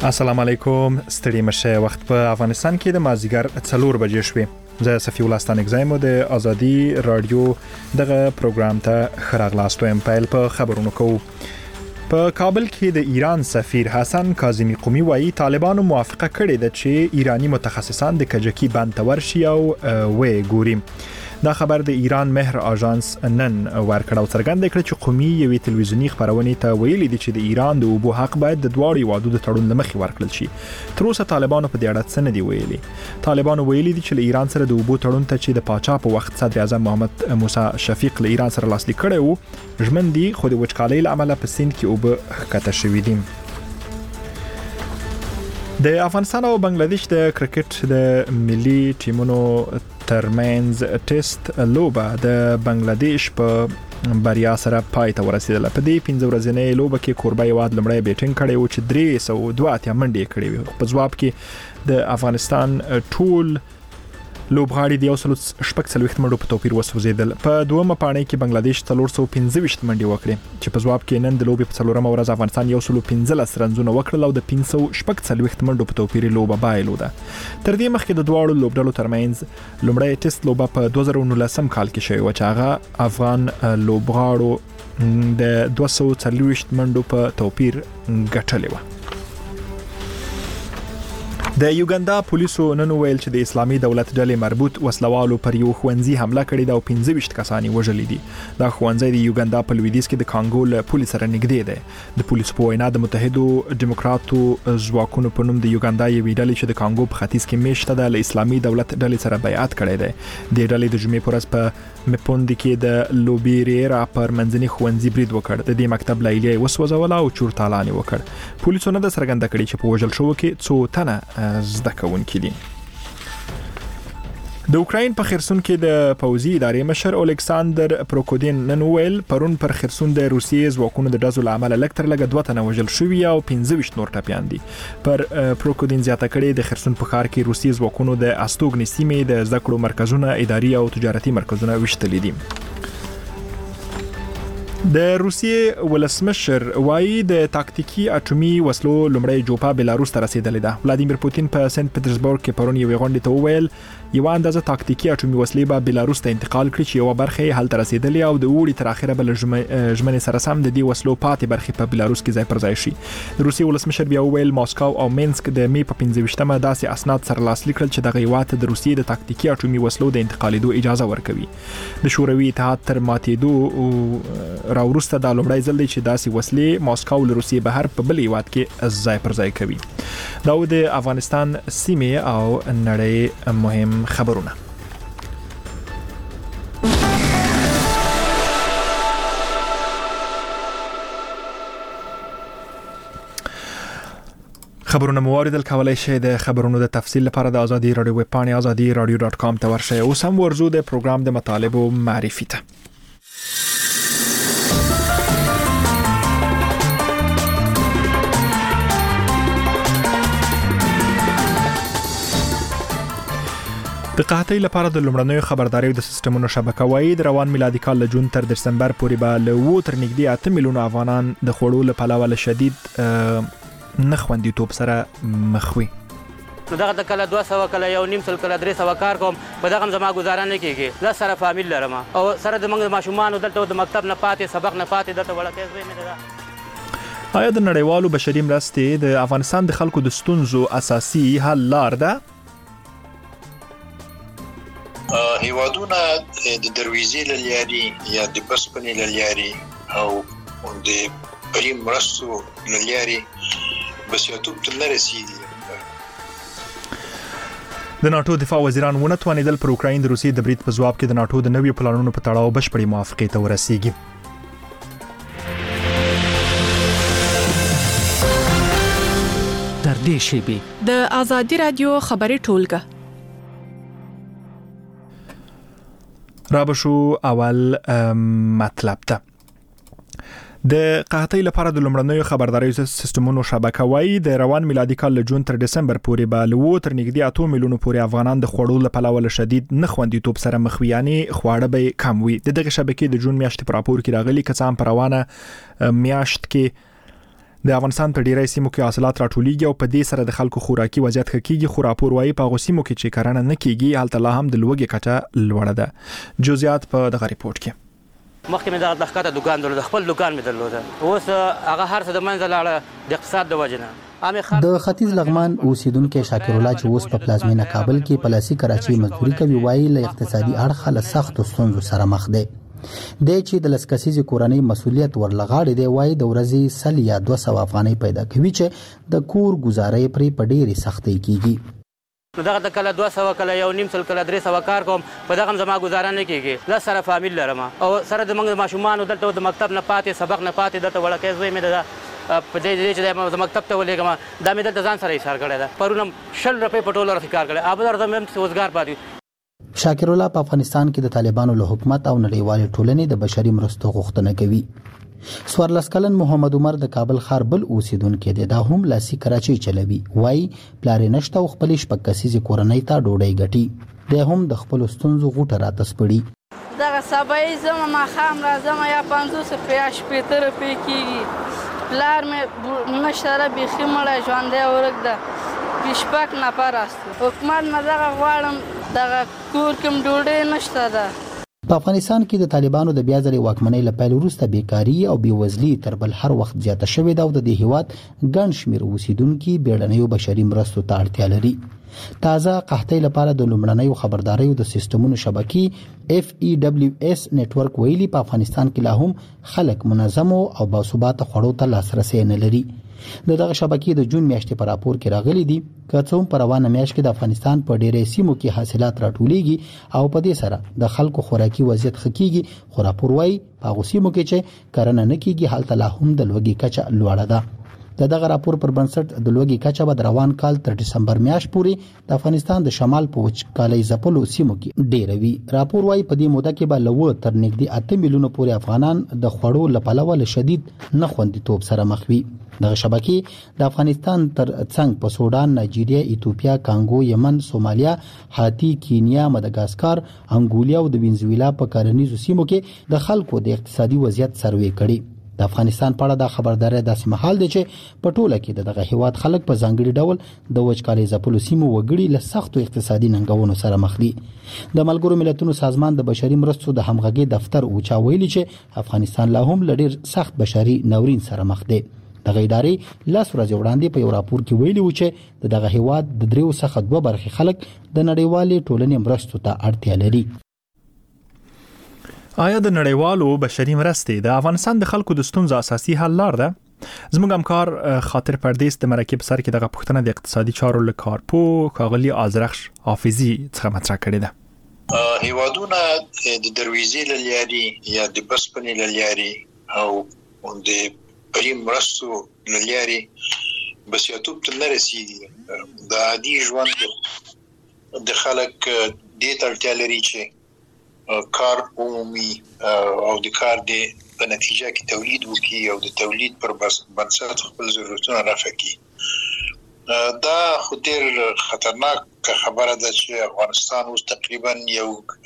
السلام علیکم. ستړي مشه. وخت په افغانستان کې د مازیګر 4 بجې شوې. زه صفی الله ستانک زایم د ازادي رادیو دغه پروګرام ته خراغلاست ویم. پیل په خبرونو کوو. په کابل کې د ایران سفیر حسن کاظمی قومی وایي طالبانو موافقه کړې ده چې ایرانی متخصصان د کجکی بند ته ورشي او وې ګوري. دا خبر د ایران مهر اژانس نن ورکړ او څرګند کړ چې قومي یوې تلویزیونی خبرونه ته ویلي دي چې د ایران د اوبو حق باید د دواړو وادو د تړون لمخې ورکړل شي. تر اوسه طالبانو په دې اړه څه نه دی ویلي. طالبانو ویلي دي چې له ایران سره د اوبو تړون ته چې د پاچا په وخت صدر اعظم محمد موسی شفیق له ایران سره لاسلیک کړی وو ژمن دي، خو د وچکالۍ له امله په سیند کې اوبه ښکته شوې دي. د افغانستان او بنگلاديش د کرکټ د ملي ټیمونو ترمنز ټیسټ لوبه د بنگلاديش په بریا سره پای ته ورسیدله. په دې 15 ورځې لوبه کې کوربه هیواد لمړی بیټینګ کړی و چې 302 منډې کړې وي. په ځواب کې د افغانستان ټول لوبغاړي د 140 منډو په توپیر وسوځیدل. په دومره پاڼې کې بنگلاديش 315 منډې وکړې چې په ځواب کې نن د لوبې په 4مه ورځ افغانستان 115 رنزونه وکړل او د 540 منډو په توپیر لوبه بایلوده. تر دې مخکې د دواړو لوبډلو ترمنځ لومړی ټیسټ لوبه په 2019 کال کې شوې و چې هغه افغان لوبغاړو د 240 منډو په توپیر ګټلې و. د یوګاندا پولیسو نن ویل چې د اسلامي دولت ډلې مربوط وسلوالو پر یو ښوونځي حمله کړې ده او 15 کسان وژلي دي. دا ښوونځی د یوګاندا په لویدیځ کې د کانګو له پولې سره نږدې دی. د پولیسو په وینا د متحدو دیموکراتو ځواکونو په نوم د یوګاندا یوې ډلې چې د کانګو په ختیځ کې میشته ده له اسلامي دولت ډلې سره بیعت کړی دی. د ډلې د جمعې پر ورځ په مپوندي کې د لوبیریرا پر منځني ښوونځي برید وکړ. د دې مکتب لیلیه وسوځول او چورتالان وکړ. پولیسو نه د څرګنده کړي چې په وژل شوو کې څو تنه زده کوونکي دي. د اوکراین په خرسون کې د پوځي ادارې مشر الکساندر پروکودین نن ویل پرون پر خرسون د روسیې ځواکونو د ډزو له امله لکتر لګه 2 تنه وژل شوي او 15 نور ټپیان دي. پر پروکودین زیاته کړي د خرسون په ښار کې روسیې ځواکونو د استوګنې سیمې د زده کړو مرکزونه، اداري او تجارتي مرکزونه وشتلي دي. د روسیې ولسمشر وایي د تاکتیکي اټومي وسلو لومړی جوپا بلاروس ته رسیدلې ده. ولادیمیر پوتین په سنت پټرزبورګ کې پرون یوې غونډې ته وویل یو اندازه تاکتیکي اټومي وسلې به بلاروس ته انتقال کړي چې یو برخه یې هلته رسیدلې او د اوړي تر اخره بل ژمنې سره سم د دې وسلو پاتې برخې په بلاروس کې ځای پر ځای شي. د روسیې ولسمشر بیا وویل ماسکو او مینسک د می په 15مه داسې اسناد سره لاسلیک کړل چې دغه هیواد د روسیې د تاکتیکي اټومي وسلو د انتقالېدو اجازه ورکوي. د شوروي اتحاد تر ماتېدو راوروسته دا لومړی ځل دی چې داسې وسلې ماسکو له روسیې بهر په بل هیواد کې ځای پر ځای کوي. دا د افغانستان سیمې او نړۍ مهم خبرونه. خبرونه مواردل کولای شئ د خبرونو د تفصیل لپاره د ازادي رادیو ویب پاڼې azadiradio.com ته ورشئ. اوس هم ورزو د پروګرام د مطالبو معرفي ته. د قحطۍ لپاره د لومړنیو خبرداري د سیستمونو شبکه وایي د روان میلادي کال له جون تر دسمبر پورې به له 2 تر نږدې 8 میلیونه افغانان د خوړو له پلوه له شدید نه خوندیتوب سره مخ وي. نو دغه د کله 200 کله 1.5 کله 300 کار کوم په دغه زما گزاره نه کیږي. لا سره فامیل لرم او سره د موږ ماشومان دلته د مکتب نه پاتې سبق نه پاتې دلته وړاندې زوی مې ده. آیا د نړیوالو بشري مرستې د افغانستان د خلکو د ستونزو اساسي حل لار ده؟ هیوادونه د دروازې لاري یا د بسپنې لاري او د پریم مرستو لاري بسیاتوب تل رسیدي. د ناتو دفاع وزیران ونه توانیدل پر اوکراین د روسیې د برید په ځواب کې د ناتو د نویو پلانونو په تړاو بشپړې موافقې ته ورسیږي. در دې شیبې د ازادي رادیو خبري ټولګه رابشو اول مطلب ته. د قحطۍ لپاره د لومړنیو خبرداري سیستمونو شبکه وایي د روان میلادي کال له جون تر دسمبر پورې به له 2 تر نږدې 8 میلیونه پورې افغانان د خوړو له پلوه له شدید نه خوندیتوب سره مخ وي، یعنی خواړه به کم وي. د دغه شبکې د جون میاشتې په راپور کې راغلي که څه هم په روانه میاشت کې د افغانستان په ډیری سیمو کې حاصلات راټولیږي او په دې سره د خلکو خوراکي وضعیت ښه کیږي، خو راپور وايي په هغو سیمو کې چې کرنه نه کیږي هلته لا هم د لوږې کچه لوړه ده. جزئیات په دغه ریپورت کې. مخکې مې دغه ښکته دوکان درلوده، خپل دوکان مې درلوده، اوس هغه هر څه د منځه لاړه د اقتصاد د وجې نه. د ختیځ لغمان اوسیدونکو شاکر الله چې اوس په پلازمینه کابل کې پلاسي کراچي مزدوري کوي وایي له اقتصادي اړخه له سختو ستونزو سره مخ دی. د چې د لسکسیزي کورنۍ مسولیت ورلغاړي دی وایي د ورځې 100 یا 200 افغانۍ پیدا کوي چې د کور گزارې پرې په ډېری سختۍ کیږي. دغه د کله 200 کله 1.5 کله 300 کار کوم، په دغه زما گزاره نه کیږي. ل سره فامیل لرم او سره د موږ ماشومان دلته د مکتب نه پاتې سبق نه پاتې دلته وړکې زوی مې ده په دې چې د مکتب ته ولېګم دا مې دلته ځان سره ایثار کړی ده. پرونم 100 روپۍ په ټوله رخي کار کړی ابدار زمم روزګار پاتې. شاکر الله په افغانستان کې د طالبانو له حکومت او نړیوال ټولنې د بشري مرستو غوښتنه کوي. سوارلس کلن محمد عمر د کابل ښار بل اوسیدونکو دی، دا هم لاسي کراچي چلوي. وای پلار نشته او خپل شپږ کسیزه کورنۍ ته ډوډۍ ګټي. د هم د خپل ستونزو غوټه راتسپړي. دغه سبای زما ما خام راځم یا 500 روپیا شپې روپۍ کیږي. پلار مې نشره بيخي مړه ژوندې ورګ ده بشپک نه پراست. حکومت نه دغه غواړم دغه کور کوم ډوډۍ نشته ده. په افغانستان کې د طالبانو د بیا ځلې واکمنۍ له پیل وروسته بیکاری او بیوزلي تر بل هر وخت زیاته شوې ده او د دې هیواد ګڼ شمېر اوسیدونکي بیړنیو بشري مرستو ته اړتیا لري. تازه قحطۍ لپاره د لومړنیو خبرداريو د سیستمونو شبکې FEWS نتورک ویلي په افغانستان کې لا هم خلک منظم او باثباته خوړو ته لاسرسي نه لري. دغه شبکې د جون میاشتې په راپور کې راغلي دي که څوم په روانه میاشت کې د افغانستان په ډېرې سیمو کې حاصلات راټولېږي او په دې سره د خلکو خوراکي وضعیت ښه کیږي، خو راپور وايي په هغو سیمو کې چې کرنه نه کیږي هلته لا هم د لوږې کچه لوړه ده. دغه راپور پر بنسټ د لوږې کچه به د روان کال تر دسمبر میاشت پورې د افغانستان د شمال په وچکالۍ ځپلو سیمو کې ډېره وي. راپور وايي په دې موده کې به له تر نږدې 8 میلیونه پورې افغانان د خوړو له پلوه له شدید نه خوندیتوب سره مخ وي. دغه شبکې د افغانستان تر څنګ په سودان، نایجیریا، ایتوپیا، کانګو، یمن، سومالیا، هاتی، کینیا، مدغاسکر، انګولیا او د وینزویلا په کارنیزو سیمو کې د خلکو د اقتصادي وضعیت سروې کړي. د افغانستان په اړه د خبرداري داسې محل دی چې په ټوله کې دغه هیواد خلک په ځانګړي ډول د وچکالۍ ځپلو سیمو وګړي له سختو اقتصادي ننګونو سره مخ دي. د ملګرو ملتونو سازمان د بشري مرستو د همغږي دفتر اوچا ویلي چې افغانستان لا هم لډیر سخت بشري ناورین سره مخ دی. دغه ادارې لاس ورځ وړاندې په یو راپور کې ویلي و چې دغه هیواد د 3 څخه 2 برخې خلک د نړیوالې ټولنې مرستو ته اړتیا لري. آیا د نړیوالو بشري مرستې د افغانستان د خلکو د ستونزو اساسي حل لار ده؟ زموږ همکار خاطر پردیس د مرکه په سر کې دغه پوښتنه د اقتصادي چارو له کارپو ښاغلي آذرخش حافظي څخه مطرح کړې ده. هیوادونه د دروازې له لارې یا د بسپنې له لارې او د پریم مرستو له لارې بسیاتوب ته نه رسیږي. د عادي ژوند د خلک دې ته اړتیا لري چې کار عمومي او د کار د په نتیجه کې تولید وکړي او د تولید پر بنسټ خپل ضرورتونه رفع کړي. دا خو ډېر خطرناک خبره ده چې افغانستان اوس تقریبا یو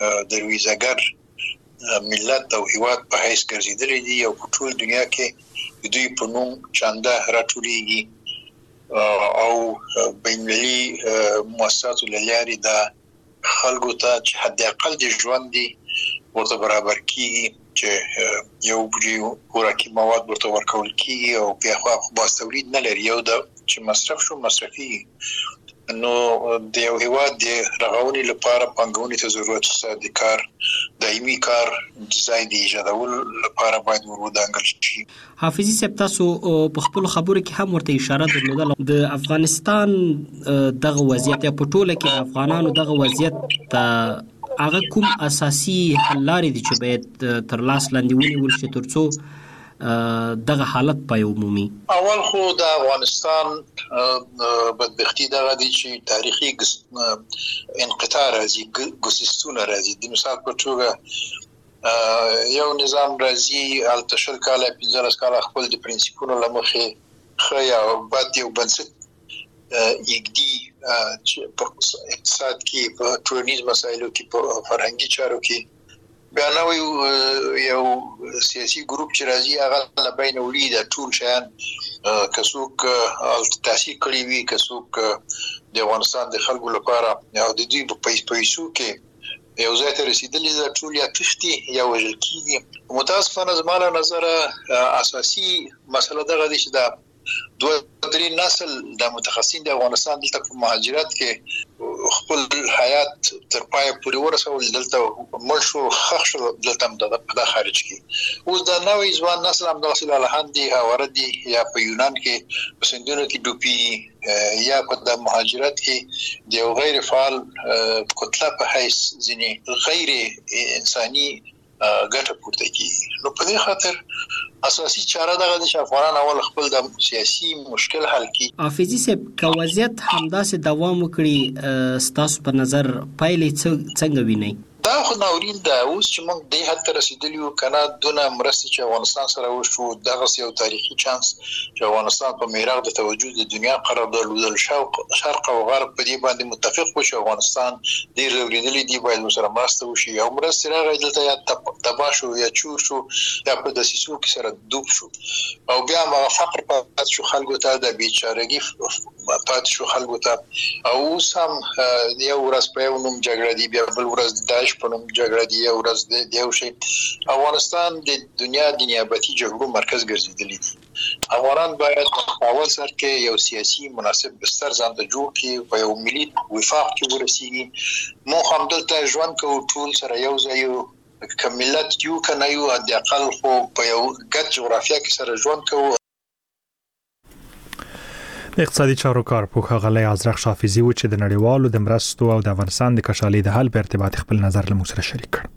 درویزګر ملت او هیواد په حیث ګرځیدلی دی او په ټول دنیا کې دوی په نوم چانده راټولیږي او بین‌المللي مؤسساتو له لارې د خلکو ته چې حد اقل د ژوند دي ورته برابر کیږي چې یو بجې خوراکي مواد ورته ورکول کیږي او بیا خو باز تولید نه لري یو د چې مصرف شو مصرفي. نو د یو هیواد د رغونې لپاره پانګونې ته ضرورت شته. د کار دایمي کار ځای د ایجادول لپاره باید ورودانګل شي. حافظي صاحب تاسو په خپل خبرو کې هم ورته اشاره درلوده د افغانستان دغه وضعیت په ټوله کې د افغانانو دغه وضعیت ته هغه کوم اساسي حل لارې دي چې باید تر لاس لاندې ونیول شي ترڅو دغه حالت په عمومي؟ اول خو د افغانستان بدبختی دغه دي چې تاریخي انقطاع راځي، ګوسستونه راځي. د مثال په توګه یو نظام راځي التشل کاله 15 کاله خپل د پرنسپونو لمخې خیا او بعد یو بنسټ یګدي چې په اقتصاد کې په ټولنیز مسایلو کې په فرهنګي چارو کې بیا نو یو سیاسي ګروپ چې راځي هغه لا بین ولید ټول شان کڅوک تاسیس کړی وی کڅوک د افغانستان د خلکو لپاره او د دوی په پیسو کې یو ځای ته رسیدلی دا ټول یا تختی یا وژل کیږي متاسفانه زموږ نظر اساسي مسله دغه دي چې دا 2-3 نسل د متخصصین د افغانستان دلته په مهاجرت کې خپل حیات تر پای پورې ورسول دلته مرشو خښ دلته د خارج کې اوس دا نوې ځوان نسل هم د اصل الهندي اوردي یا په یونان کې سندونو کې ډوپی یا په د مهاجرت کې د غیر فعال کتله په حیث ځینې غیر انساني ګټه پورته کیږي نو په دې خاطر اساسي چاره دغه د افغانان اول خپل د سیاسي مشکل حل کړي حافظي صاحب که وضعیت همداسې دوام وکړي ستاسو په نظر پایلې څنګه وینئ دا خو ناورین ده اوس چې موږ د هڅه رسیدلی یو کنه دونه مرستې چې افغانستان سره وشو دغه یو تاریخي چانس چې افغانستان په میراث د توجه د دنیا قرار درلودل شرق او غرب په دې باندې متفق وشو افغانستان ډیر ضروري دی باید سره مرسته وشي او مرستې راغی دلته یا تباشو یا چور شو یا په دسیسو کې سره دوب شو او بیا ما فقر پات شو خلکو ته د بیچارهګي پات شو خلکو ته او سم یو ورځ په یو نوم جګړه دی بیا بل ورځ داعش په نوم جګړه دی یو ورځ دی یو شی افغانستان د دنیا د نیابتي جګړو مرکز ګرځیدلی دی افغانان باید اول سر کې یو سیاسي مناسب بستر ځان ته جوړ کړي په یو ملي وفاق کې ورسیږي مو هم دلته ژوند کوو ټول سره یو ځای کملت یو کنه یو د اقل خو په یو ګډ جغرافیه کې سره ژوند کوو اقتصادي چارو کارپوه غلې ازرق حافظي و چې د نړیوالو د مرستو او د افغانستان د کشالي د حل په ارتباط خپل نظر له موږ سره شریک کړ.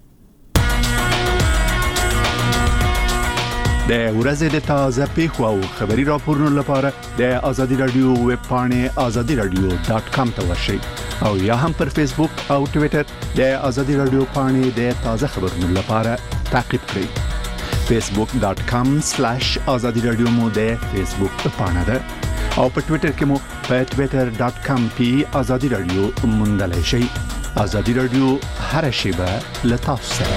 د ورځې د تازه پیښو او خبري راپورونو لپاره د ازادي رادیو ویب پاڼې azadiradio.com ته ورشئ او یا هم پر فیسبوک او ټوئیټر د ازادي رادیو پاڼې د تازه خبرونو لپاره تعقیب کړئ. facebook.com/azadiradio مو د فیسبوک پاڼه ده او په ټوئیټر کې مو په twitter.com/azadiradio موندلای شئ. ازادي رادیو هر شیبه له تاسو سره.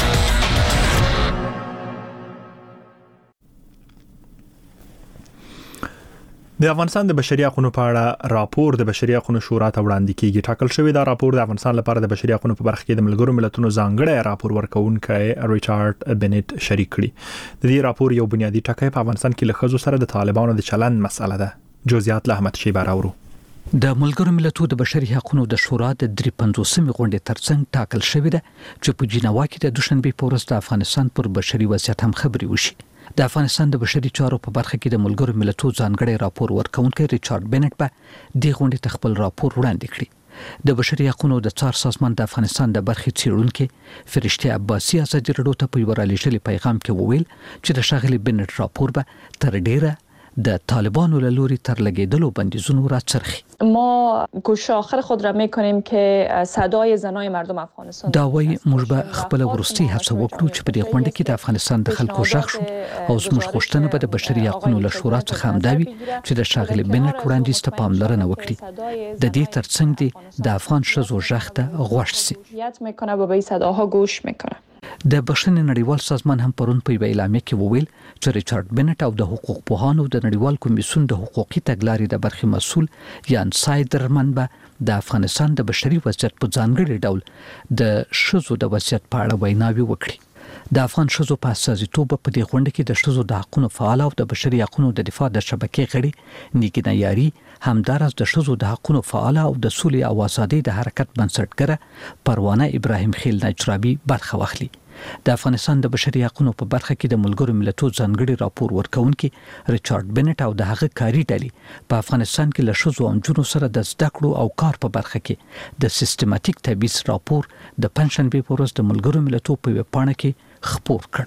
د افغانستان د بشري حقوقو په اړه راپور د بشري حقوقو شورا ته وړاندې کیږي. ټاکل شوی دا راپور د افغانستان لپاره د بشري حقوقو په برخه کې د ملګرو ملتونو ځانګړی راپور ورکوونکی ریچارډ بنټ شریک کړي. د دې راپور یو بنیادی ټکی په افغانستان کې له ښځو سره د طالبانو د چلند مسله ده. جزئیات له احمد شیبه راوړو. د ملګرو ملتونو د بشري حقوقو د شورا د 53مې غونډې ترڅنګ ټاکل شوی ده چې په جنیوا کې د دوشنبه په ورځ د افغانستان پر بشري وضعیت هم خبري وشي. د افغانستان د بشري چارو په برخه کې د ملګرو ملتونو ځانګړی راپور ورکوونکی ریچارډ بنټ به د غونډې خپل راپور وړاندې کړي. د بشري حقوقو د څار سازمان د افغانستان د برخې څیړونکو فرشته عباسي ازادي رادیو ته په ورالېږلي پیغام کې وویل چې د شاغلي بنټ راپور به تر ډیره د طالبانو له لوري تر لګیدلو بندیزونو راڅرخي. ما گوش آخر خود را میکنیم که صدای زنای مردم افغانستان دا وایي موږ به خپل ورستي هڅه وکړو چې په دې غونډه کې د افغانستان د خلکو ژغ شو او زموږ غوښتنه به د بشري حقوقو له شورا څخه همداوي چې د شاغلي بنټ وړاندیز ته پاملرنه وکړي. د دې ترڅنګ د افغان ښځو ژغ ته غوږ شي. میکنه به این صداها گوش میکنه. د بشري نړیوال سازمان هم پرون په اعلامیه کې وویل چې ریچارډ بنټ او د حقوق پوهانو د نړیوال کمیسیون د حقوقي تګلارې د برخې مسؤل یان سایدرمن به د افغانستان د بشري وضعیت په ځانګړي ډول د ښځو د وضعیت په اړه ویناوي وکړي. د افغان ښځو په اساسیتوب په دې غونډه کې د ښځو د حقوقو فعال او د بشري حقوقو د دفاع د شبکې غړي نیګینا یاري همدارس د ښځو د حقوقو فعال او د سولې او ازادۍ د حرکت بنسټګره پروانه ابراهیم خیل نجرابي برخه واخلي. د افغانستان د بشري حقوقو په برخه کې د ملګرو ملتونو ځانګړي راپور ورکوونکي ریچارډ بنټ او د هغه کاري ډلې په افغانستان کې له ښځو او نجونو سره د زده کړو او کار په برخه کې د سیستماتیک تبعیض راپور د پنځشنبه په ورځ د ملګرو ملتونو په ویب پاڼه کې خپور کړ.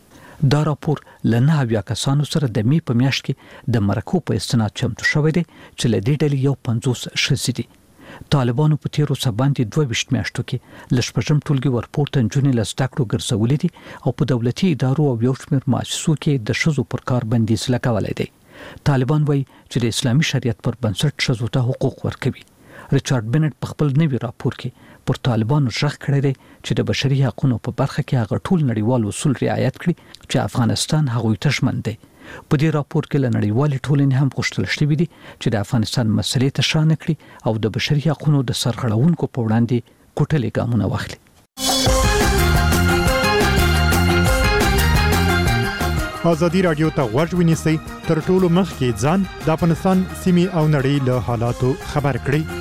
دا راپور له 9 کسانو سره د می په میاشت کې د مرکو په استناد چمتو شوی دی چې له دې ډلې یو 50 ښځې دي. طالبانو په تیرو سباندې 22 میاشتو کې لشپږم ټولګي ورپورته نجونې له زده کړو ګرځولې دي او په دولتي ادارو او یو شمېر مؤسسو کې د ښځو پر کار بندیز لګولای دی. طالبان وایي چې د اسلامي شریعت پر بنسټ ښځو ته حقوق ورکوي. ریچارډ بنټ په خپل نوي راپور کې پر طالبانو ژغ کړی دی چې د بشري حقوقو په برخه کې هغه ټول نړیوال اصول رعایت کړي چې افغانستان هغوی ته ژمن دی. په دې راپور کې له نړیوالې ټولنې هم غوښتل شوی دی چې د افغانستان مسلې ته شانه کړي او د بشري حقوقو د سرغړونکو په وړاندې کوټلې ګامونه واخلي. ازادي رادیو ته غوږ ونیسئ تر ټولو مخکې ځان د افغانستان سیمې او نړۍ له حالاتو خبر کړئ.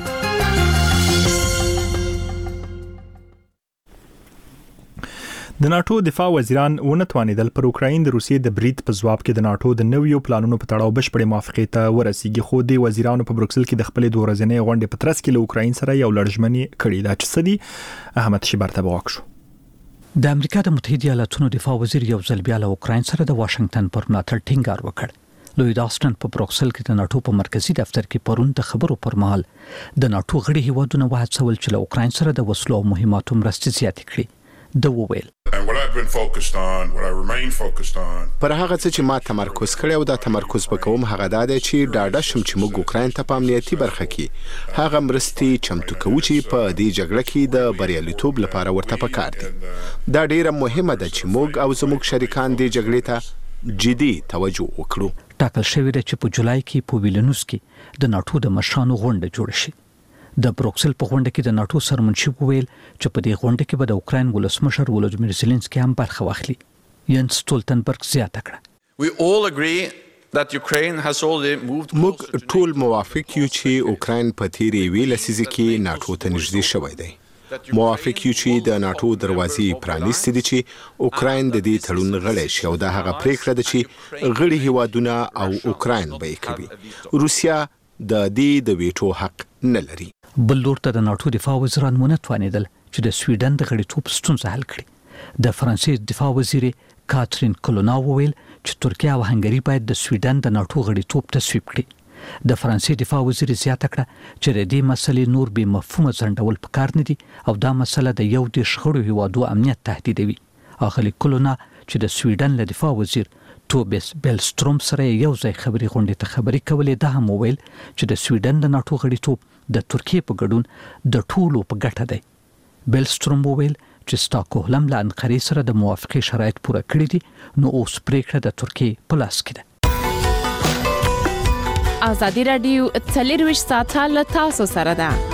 د ناتو دفاع وزیران ونه توانیدل پر اوکراین د روسیې د برید په ځواب کې د ناتو د نویو پلانونو په تړاو بشپړې موافقې ته ورسیږي، خو د وزیرانو په بروکسل کې د خپل دوه ورځې غونډې په ترڅ کې له اوکراین سره یو لړژمنې کړې ده چې سدي احمد شبر ته وکړو. د امریکا د متحده ایالاتونو دفاع وزیر یو ځل بیا له اوکراین سره د واشنگټن پر ملاتړ ټینګار وکړ. لوید آسټن په بروکسل کې د ناتو په مرکزی دفتر کې پرون د خبرو پر مهال د ناتو غړي هیوادونه وهڅول چې له اوکراین سره د وسلو او مهماتو مرستې زیاتې کړي. د وویل پر هغه څه چې ما تمرکز کړی او دا تمرکز وکوم هغه دا دی چې ډاډه شم چې موږ اوکراین ته په امنیتي برخه کې هغه مرستې چمتو کوو چې په دې جګړه کې د بریالیتوب لپاره ورته پکار دي. دا ډیره مهمه ده چې موږ او زموږ شریکان دې جګړې ته جدي توجه وکړو. ټاکل شوی دی چې په جولای کې په ویلنوس کې د ناتو د مشرانو غونډه جوړ شي. د بروکسل په غونډه کې د ناتو سرمنشپ ویل چې په دې غونډه کې به د اوکراین ولسمشر ولودیمیر زيلنسکي هم برخه واخلي. ینس سټولتنبرګ زیاته کړه موږ ټول موافق یو چې اوکراین په تیرې ویل لسیزه کې ناتو ته نږدې شوی دی. موافق یو چې د ناتو دروازې پرانیستې دي چې اوکراین د دې تړون غړی شي او دا هغه پریکړه ده چې غړي هیوادونه او اوکراین به یې کوي. روسیا د دې د ویټو حق نه لري. بل لور ته د ناتو دفاع وزیران ونه توانیدل چې د سویډن د غړیتوب ستونزه حل کړي. د فرانسې دفاع وزیر کاترین کولونا وویل چې ترکیه او هنګری باید د سویډن د ناتو غړیتوب تصویب کړي. د فرانسې دفاع وزیر زیاته کړه چې د دې مسلې نور به مفهوم ځنډول پکار نه دي او دا مسله د یو د شخړو هیوادو امنیت تهدیدوي. اخلي کولونا چې د سویډن له دفاع وزیر توبیس بیلستروم سره یو ځای خبري غونډې ته خبري کولې. دا هم وویل چې د سویډن د ناتو غړیتوب د ترکیه په ګډون د ټولو په ګټه دی. بیلستروم وویل چې سټاکهولم له انقرې سره د موافقې شرایط پوره کړی دي نو اوس پریکړه د ترکیه په لاس کې ده. ازادي رادیو 24 ساعته له تاسو سره ده.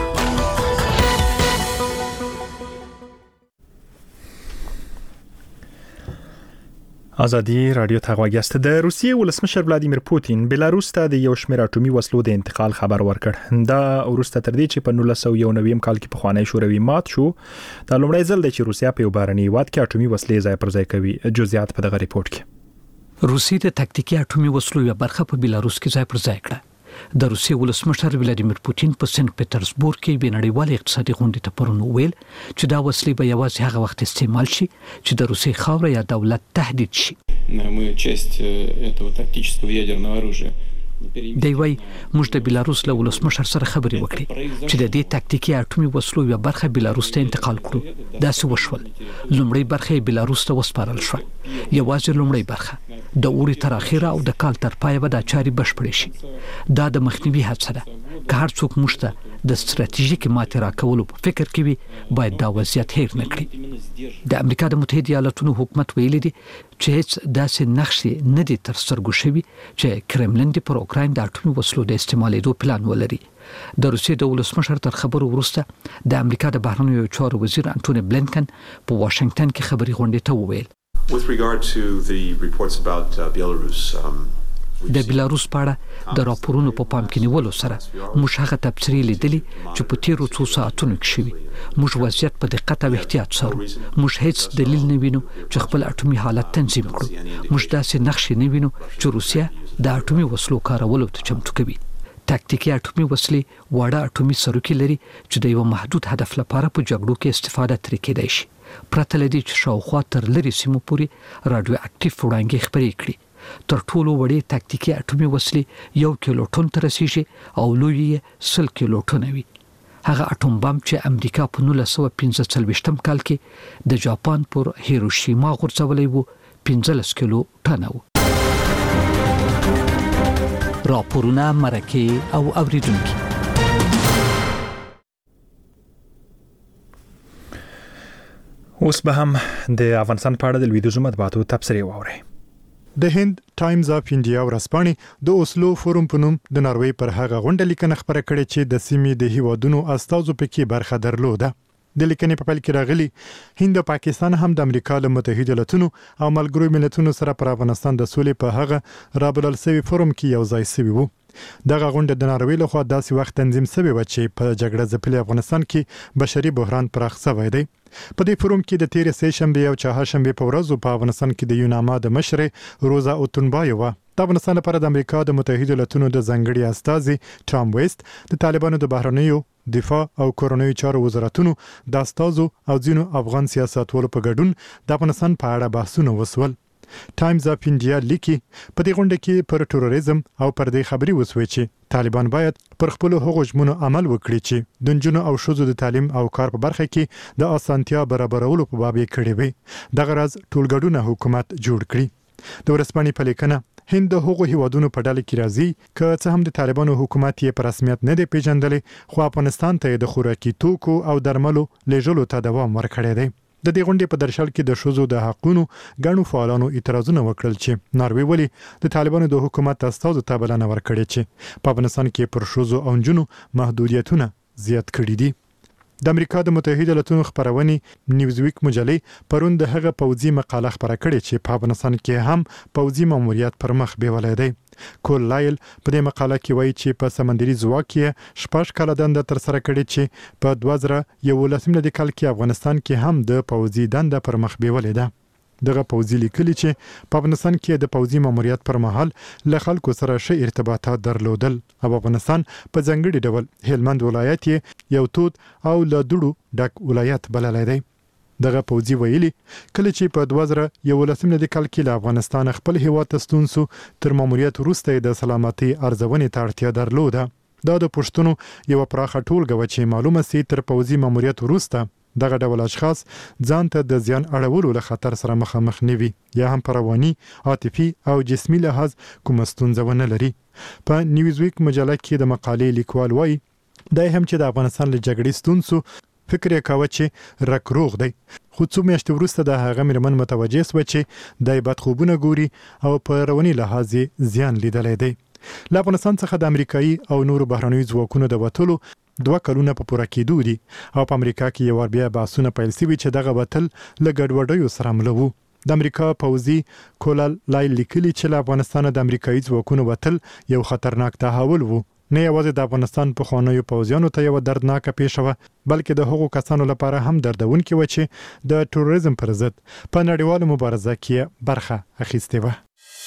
ازادي رادیو ته غوږیاست. د روسیې ولسمشر ولادیمیر پوتین بلاروس ته د یو شمېر اټومي وسلو د انتقال خبر ورکړ. دا وروسته تر دې چې په 1991 کال کې پخوانی شوروي مات شو. دا لومړی ځل دی چې روسیا په یو بهرني هیواد کې اټومي وسلې ځای پر ځای کوي. جزئیات په دغه ریپورت کې. روسیې د تکتیکي اټومي وسلو یو برخه په بلاروس کې ځای پر ځای کړه. د روسیې ولسمشر ولادیمیر پوتین په سنت پټرزبورګ کې د نړیوال اقتصادي غونډې ته پرون ویل چې دا وسلې به یوازې هغه وخت استعمال شي چې د روسیې خاوره یا دولت تهدید شي. دی وای موږ د بلاروس له ولسمشر سره خبرې وکړې چې د دې تکتیکي اټومي وسلو یو برخه بلاروس ته انتقال کړو. دا څه وشول. لومړی برخه بلاروس ته وسپارل شو. یوازې لومړی برخه د اوړي تر اخره او د کال تر پای به د چاري بشپړې شي. دا د مخنیوي هڅه ده. که هر څوک موږ ته د ستراتیژیک ماتې راکولو په فکر کې وي باید دا وضعیت هیر نه کړي. د امریکا د متحده ایالاتونو حکومت ویلي دی چې هیڅ داسې نقشې نه دي تر سترګو شوي چې کرملین پر اوکراین د اټومي وسلو د استعمالېدو پلان ولري. د روسیې د ولسمشر تر خبرو وروسته د امریکا د بهرنیو چارو وزیر انټونی بلینکن په واشنگټن کې خبري غونډې ته وویل With regard to the reports about Belarus, د بلاروس په اړه د راپورونو په پام کې نیولو سره موږ هغه تبصرې لیدلې چې په تیرو څو ساعتونو کې شوي. موږ وضعیت په دقت او احتیاط څارو. موږ هیڅ دلیل نه وینو چې خپل اټومي حالت تنظیم کړو. موږ داسې نقشې نه وینو چې روسیا د اټومي وسلو کارولو ته چمتو کوي. تکتیکي اټومي وسلې واړه اټومي سروکي لري چې د یو محدود هدف لپاره په جګړو کې استفاده ترې کېدای شي. پرته له دې چې شاوخوا تر لرې سیمو پورې راډیو اکټیو وړانګې خپرې کړي. تر ټولو وړې تکتیکي اټومي وسلې 1 کیلو ټن ته رسیږي او لوی یې 100 کیلو ټن وي. هغه اټوم بم چې امریکا په 1945 کال کې د جاپان پر هیروشیما غورځولی وو 15 کیلو ټن وو. راپورونه مرکه او اوریدونکو اوس به هم د افغانستان په اړه د لویدیځو مطبوعاتو تبصرې واورئ. د هند ټایمز اف انډیا ورځپاڼې د اوسلو فورم په نوم د ناروې پر هغه غونډه لیکنه خبره کړې چې د سیمې د هیوادونو استازو پکې برخه درلوده. د لیکنې په پیل کې راغلي هند او پاکستان هم د امریکا له متحده ایالاتونو او ملګرو ملتونو سره پر افغانستان د سولې په هغه رابطه سوي فورم کې یو ځای شوي وو. دغه غونډه د ناروې له خوا داسې وخت تنظیم شوې و چې په جګړه ځپلي افغانستان کې بشري بحران پراخ شوی دی. په دې فورم کې د تیر سه شنبه او چهارشنبه په ورځو په افغانستان کې د یوناما د مشر روزا اوتونبایووا د افغانستان لپاره د امریکا د متحده ایالاتونو د ځنګړي استازي ټام ویست د طالبانو د بهرنیو دفاع او کورنیو چارو وزارتونو د استازو او ځینو افغان سیاستوالو په ګډون د افغانستان په اړه بحثونه وسول. ټایمز اف انډیا لیکي په دې غونډه کې پر تروریزم او پر دې خبري وسوي چې طالبان باید پر خپل حقوقو ژمنو عمل وکړي چې د نجونو او ښځو د تعلیم او کار په برخه کې د اسانتیا برابرولو په باب یې کړی وي. دغه راز ټولګډونه حکومت جوړ کړي. د ورځپاڼې په لیکنه هند د هغو هیوادونو په ډله کې راځي که څه هم د طالبانو حکومت یې په رسمیت نه دی پیژندلې خو افغانستان ته د خوراکي توکو او درملو لیږلو ته دوام ورکړی دی. د دې غونډې په درشل کې د ښځو د حقوقو غاڼو فعالانو اعتراضونه وکړل چې ناروې ولې د طالبانو د حکومت استازو ته بلنه ورکړې چې په افغانستان کې پر ښځو او نجونو محدودیتونه زیات کړي دي. د امریکا د متحده ایالاتونو خبرونه نیوزویک مجلې پرون د هغه پوځي مقاله خبره کړې چې په افغانستان کې هم پوځي ماموریت پر مخ بیولای دی. کول لایل په دې مقاله کې وایي چې په سمندري ځواک کې شپږ کاله دنده تر سره کړې چې په 2011 کال کې افغانستان کې هم د پوځي دنده پر مخ بیولې ده. دغه پوځي لیکلي چې په افغانستان کې د پوځي ماموریت پر مهال له خلکو سره ښه ارتباطات درلودل او افغانستان په ځنګړي ډول هلمند ولایت یو تود او له دوړو ډک ولایت بللی دی. دغه پوځي ویلي کله چې په 2011 کال کې له افغانستان خپل هیواد ته ستون شو تر ماموریت وروسته د سلامتي ارزونې ته اړتیا درلوده. دا د پښتنو یو پراخه ټولګه و چې معلومه سي تر پوځي ماموریت وروسته دغه ډول اشخاص ځان ته د زیان اړولو له خطر سره مخامخ نه وي یا هم پر رواني، عاطفي او جسمي لحاظ کوم ستونزه ونه لري. په نیوزویک مجله کې د مقالې لیکوال وایي دا هم چې د افغانستان له جګړې ستون شو فکر یې کاوه چې رکروغ دی خو څو میاشتې وروسته د هغه میرمن متوجه شوه چې د بدخوبونه ګوري او په رواني لحاظ زیان لیدلی دی. له افغانستان څخه د امریکایي او نورو بهرنیو ځواکونو د وتلو 2 کلونه په پوره کېدو دي او په امریکا کې یو بیا بحثونه پیل شوي چې دغه وتل له ګډوډیو سره مله وو. د امریکا پوځي کولال لایل لیکلي چې له افغانستان د امریکایي ځواکونو وتل یو خطرناک تحول وو. نه یوازې د افغانستان په خوانیو پوځیانو ته یو دردناکه پیښه وه بلکې د هغو کسانو لپاره هم دردونکې وه چې د تروریزم پر ضد په نړیواله مبارزه کې برخه اخیستې وه.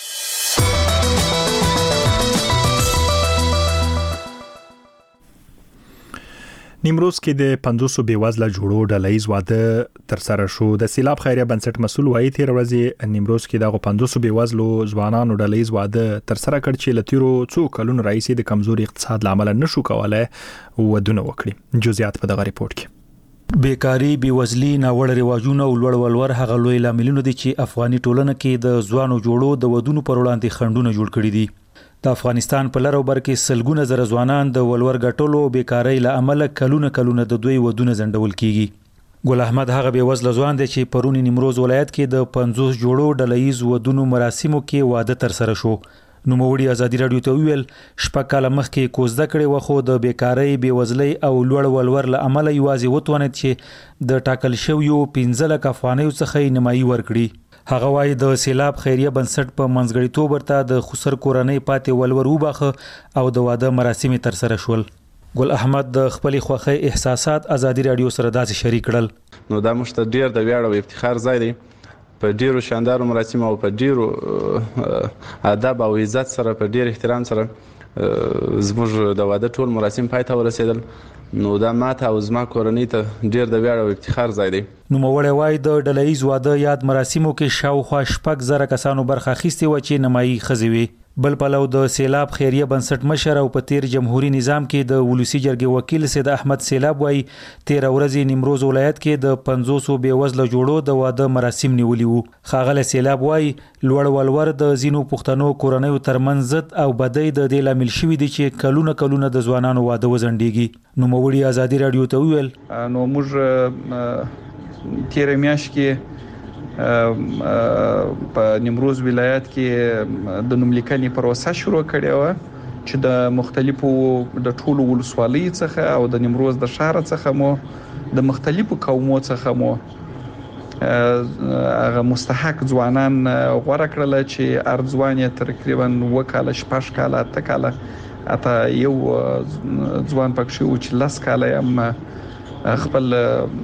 نیمروز کې د 500 بیوزله جوړو ډلهیز واده تر سره شو. د سیلاب خیریه بنسټ مسؤل وایي تیر ورځ نیمروز کې دغه 500 بیوزلو ځوانانو ډلهیز واده تر سره کړ چې لتیرو څو کلونو راځي د کمزوري اقتصاد لامل نشو کولای ودونه وکړي. جزئیات په دغه ریپورت کې. بیکاری، بیوزلی، ناوړه رواجونه او لوړ ولور هغه لوی لاملونه دي چې افغاني ټولنه کې د ځوانو جوړو د ودونو پر وړاندې خنډونه جوړ کړي دي. د افغانستان په لر او بر کې سلګونه زره ځوانان د ولور ګټلو بیکاری له امله کلونه د دوی ودونه ځنډول کیږي. ګل احمد هغه بیوزله ځوان دی چې پرون نیمروز ولایت کې د 50 جوړو ډلهیز ودونو مراسمو کې واده تر سره شو. نوموړي ازادي رادیو ته ویل شپږ کاله مخکې کوزده کړې و خو د بیکاری، بیوزلۍ او لوړ ولور له امله یوازې وتوانید چې د ټاکل شویو 15 لک افغانیو څخه نیمایي ورکړي. هغه وايي د سیلاب خیریه بنسټ په منځګړیتوب ورته د خسر کورنۍ پاتې ولور وباخه او د واده مراسم تر سره شول. ګل احمد د خپل خوخي احساسات ازادي رادیو سره داسې شریک کړل. نو دا مشته ډیر د ویاړ او افتخار ځای دی. په ډیرو شاندارو مراسم او په ډیرو ادب او عزت سره په ډیر احترام سره زموږ د واده ټول مراسم پای ته ورسېدل. نو دا ماته او زما کورنۍ ته ډیر د ویاړ او افتخار ځای دی. نو موړی وای د ډلهیز واده یاد مراسمو کې شاوخوا 6,000 کسانو برخه اخیستې و چې نمایي ښځې وي. بل پلو د سیلاب خیریه بنسټ مشر او په تیر جمهوریت نظام کې د ولسی جرګې وکیل سید احمد سیلاب وای تیر ورځ نیمروز ولایت کې د 500 بیوزله جوړو د واده مراسم نیولي وو. خاغله سیلاب وای لوړ ولور د زینو پښتنو کورنیو ترمنځ ضد او بدی د دې لامل شوی دی چې کلونه د ځوانانو واده وزندېږي. نو موړي ازادي رادیو ته ویل نو موږ تیر میاشت کې په نیمروز ولایت کې د نوملیکنې پروسه شروع کړې و چې د مختلفو د ټولو ولسوالۍ څخه او د نیمروز د شهر څخه مو د مختلفو قومو څخه مو هغه مستحق ځوانان غوړه کړل چې ارځوان یې تقریبا وکاله شپږ کاله اته کاله اته یو ځوان پکې و چې لاس کاله هم خپل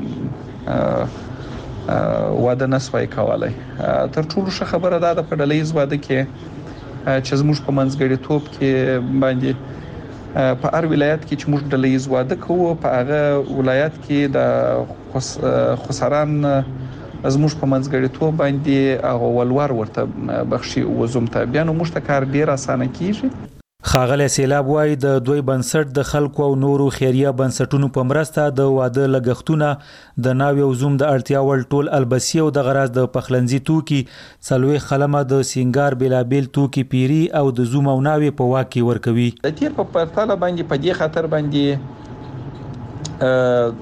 واده نسوي کولای. تر ټولو ښه خبره ده د پډلېز واده کې چې زموږ په منځګړیتوب کې باندې په هر ولایت کې چې موږ ډلېز واده کوو په هغه ولایت کې د خسران زموږ په منځګړیتوب باندې هغه ولور ورته بخشي وزوم ته بیا نو موږ ته کار ډیر اسانه کیږي. خاغله سیلاب وای د دوی بنسټ د خلکو او نورو خیریه بنسټونو په مرسته د واده لګښتونه د ناوی او زوم د اړتیا ول ټول البسی او د غراز د پخلنځي توکي سلوي خلمه د سینګار بلابل توکي پیری او د زوم او ناوی په واکي ورکوي. د تیر په پرتله باندې په دې خاطر باندې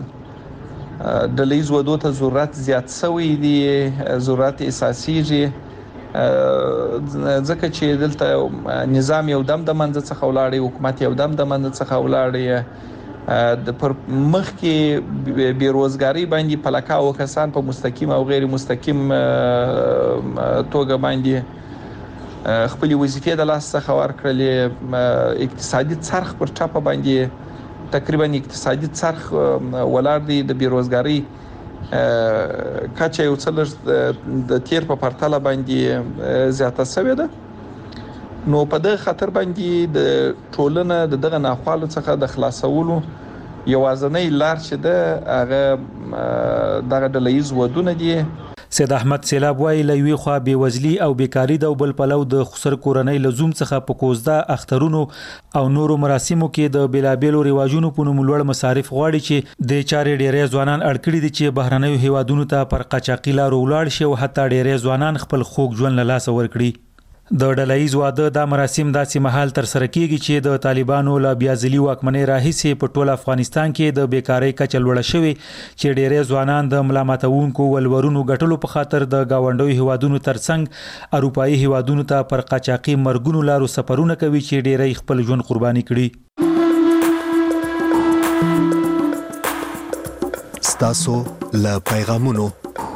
د لیز ودو ته ضرورت زیات شوی دی، ضرورت اساسي دی ځکه چې دلته نظام یو دم د منځ څخه ولاړی، حکومت یو دم د منځ څخه ولاړی، د پر مخ کې بیروزګاری باندې پلکاو کسان په مستقیم او غیر مستقیم توګه باندې خپل وظیفې د لاس څخه ورکړلې. اقتصادي څرخ پر ټاپه باندې تقریبا اقتصادي څرخ ولاړ دی. د بیروزګاری کچه یو څلور د تیر په پرتله باندې زیاته شوې ده. نو په دغه خاطر باندې د ټولنه دغه ناخوالو څخه د خلاصولو یوازنۍ لار چې ده هغه دغه ډلهیز ودونه دي. سید احمد سیلاب وای لوي خو به وزلی او بیکاری د بل پلو د خسر کورنۍ لزوم څخه په کوزده اخترونو او نورو مراسمو کې د بلابلو ریواجونو په نوم لوړ مصارف غواړي چې د چارې ډېرې ځوانان اړکړي دي چې بهرنیو هیوادونو ته پر قاچاقي لارو ولاړ شي او حتی ډېرې ځوانان خپل خوږ ژوند له لاسه ورکړي. د ډلهیز واده د مراسم داسې مهال تر سره کیږي چې د طالبانو له بیازلي واکمنۍ راهیسې په ټول افغانستان کې د بیکاری کچه لوړه شوې چې ډېرې ځوانان د ملامتونکو ولورونو ګټلو په خاطر د گاونډیو هیوادونو ترڅنګ اروپایي هیوادونو ته پر قاچاقي مرګونو لارو سفرونه کوي چې ډېرې خپل ژوند قرباني کړي. ستاسو له پیغامونو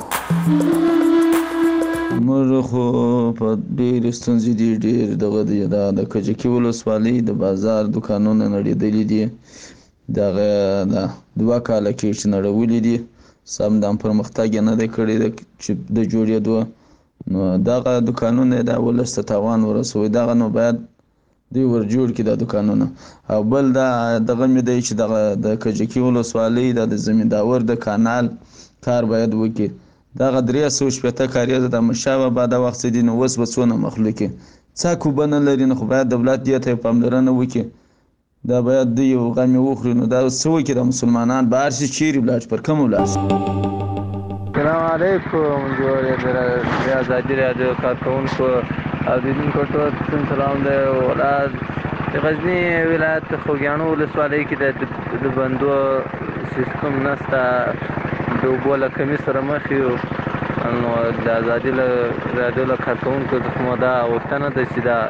موږ خو په ډېر ستونزې دي، ډېر دغه دی د کجکي ولسوالۍ د بازار دکانونه نړېدلي دي. دغه د 2 کاله کې چې نړولي دي سم د پرمختګ نه دی کړی چې د جوړېدو. نو دغه دکانونه د ولس ته تاوان ورسوي، دغه نو باید دوی ورجوړ کړي د دکانونه. او بل دغه مې دی چې دغه د کجکي ولسوالۍ د زمینداور د کانال کار باید وکړي. دغه 360 کاریه د مشابه بعد وخت دي نو وس بسونه مخلوقي څاکو بنه لري نو باید دولت دې ته پاملرنه وکړي. دا باید دی یو غمی وخوري نو دا څه وکړي د مسلمانان بهر شي چیرې بلاش پر کوم ولاش. السلام علیکم جوړ آزادي رادیو کارکونکو او دیدونکو ټول سلام دی. ولاد غزنی ولایت خوږیاڼو ولسوالۍ کې د بندو سیستم نشته، د اوبو له کمۍ سره مخ یو. نو د آزادي رادیو له کارکونکو څخه دا غوښتنه ده چې دا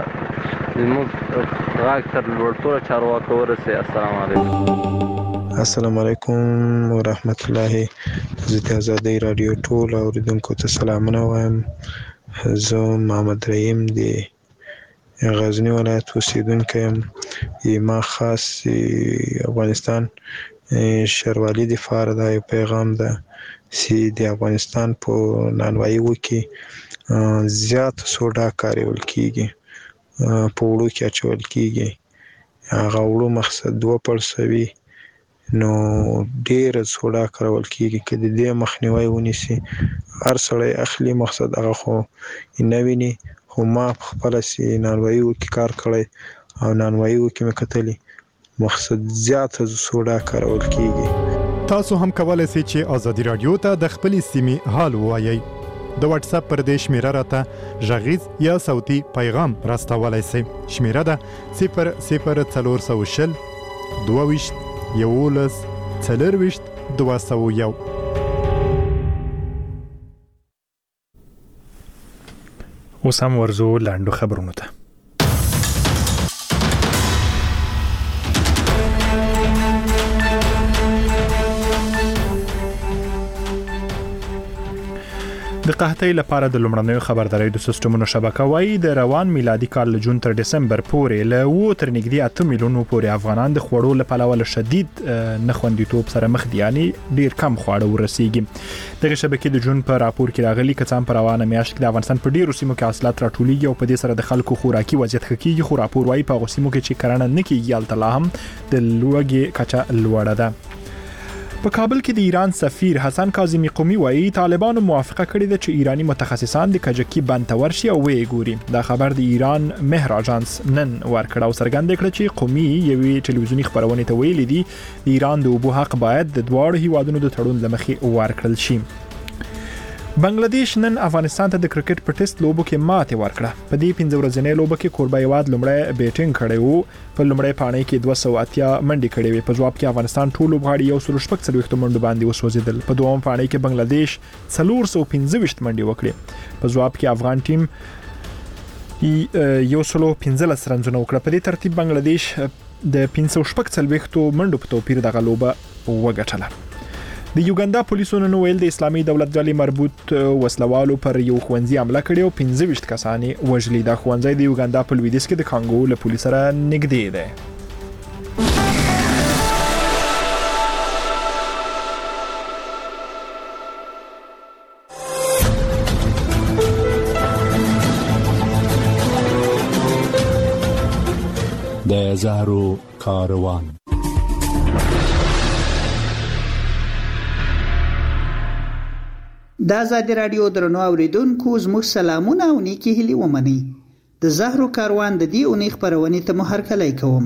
زموږ غږ تر لوړتوره چارواکو ورسوي. السلام علیکم. السلام علیکم ورحمت الله. زه د آزادي رادیو ټول اوریدونکو ته سلامونه وایم. زه محمد رحیم دی غزنی ولایت اوسیدونکی یم. ما خاص افغانستان شروالي د فار دا پیغام ده چې د افغانستان په نانوایي کې زیات سوډا کارول کیږي، په وړو کې اچول کیږي. هغه وړو مقصد 2% نو ډېر سوډا کارول کیږي. که د دې مخنیوي ونیسي هر سړی اخلي، مقصد هغه خو نه ویني. خو ما خپل سي نانوایي کې کار کړی او نانوایي کې مې کتلی مقصد زیات سوډا کارول کیږي. تاسو هم کولای شئ چې آزادي رادیو ته د خپل سیمې حال ووایئ. د واتس اپ پر دې شمیره راته غږیز یا صوتي پیغام راستولای شئ. شمیره ده 00420 22 11 24 201. اوس هم ورزو لاندو خبرونه ته. د قحطۍ لپاره د لومړنیو خبرداري د سیستمونو شبکه وايي د روان میلادي کال جون تر دسمبر پورې له تر نږدې 8 میلیونو پورې افغانان د خوړو لپاره ول شدید نخوندیتوب سره مخ دي، یعنی ډیر کم خواړه ورسیږي. دغه شبکې د جون په راپور کې راغلي کڅام پر روانه میاشت کې د افغانستان په ډیرو سیمو کې حاصلات راټولېږي او په دې سره د خلکو خوراکي وضعیت ښه کیږي، خو راپور وايي په هغه سیمو کې چې کرنه نه کیږي الته هم د لوږې کچه لوړه ده. په کابل کې د ایران سفیر حسن کاظمی قومي وایي طالبانو موافقه کړې ده چې ایرانی متخصصان د کجکی بند ته ورشي او وی ګوري. دا خبر د ایران مهر اژانس نن ورکړ او څرګند کړ چې قومي یوې ټلویزیونی خبرونه ته ویلي دي د ایران د اوبو حق باید د دواړو هیوادونو د تړون لمخې ورکړل شي. بنگلاديش نن افغانستان ته د کرکټ په ټیسټ لوبو کې ماته ورکړه. په دې 15 ورځې لوبو کې کوربه هیواد لومړی بیټینګ کړی وو، په لومړی پاڼې کې 280 منډې کړې وې، په جواب کې افغانستان ټول لوبغاړي یو سل شپږ څلوېښت منډو باندې وسوځیدل. په دویم پاڼې کې بنگلاديش 415 منډې وکړې، په جواب کې افغان ټیم یو سل 15 رنونه وکړه. په دې ترتیب بنگلاديش د 540 منډو په توپیر دغه لوبه وګټله. د یوګاندا پولیسو نن ویل د اسلامي دولت ډلې مربوط وسلوالو پر یو ښوونځي حمله کړې او 15 کسان وژلي. دا ښوونځی د یوګاندا په لویدیځ کې د کانګو له پولیس سره نږدې دی. د زهرو کاروان. د آزادی رادیو درنو اوریدونکو زموږ سلامونه او نیکی هیلې ومنئ. د زهرو کاروان د دې اونۍ خبرونه ته محرکلای کوم.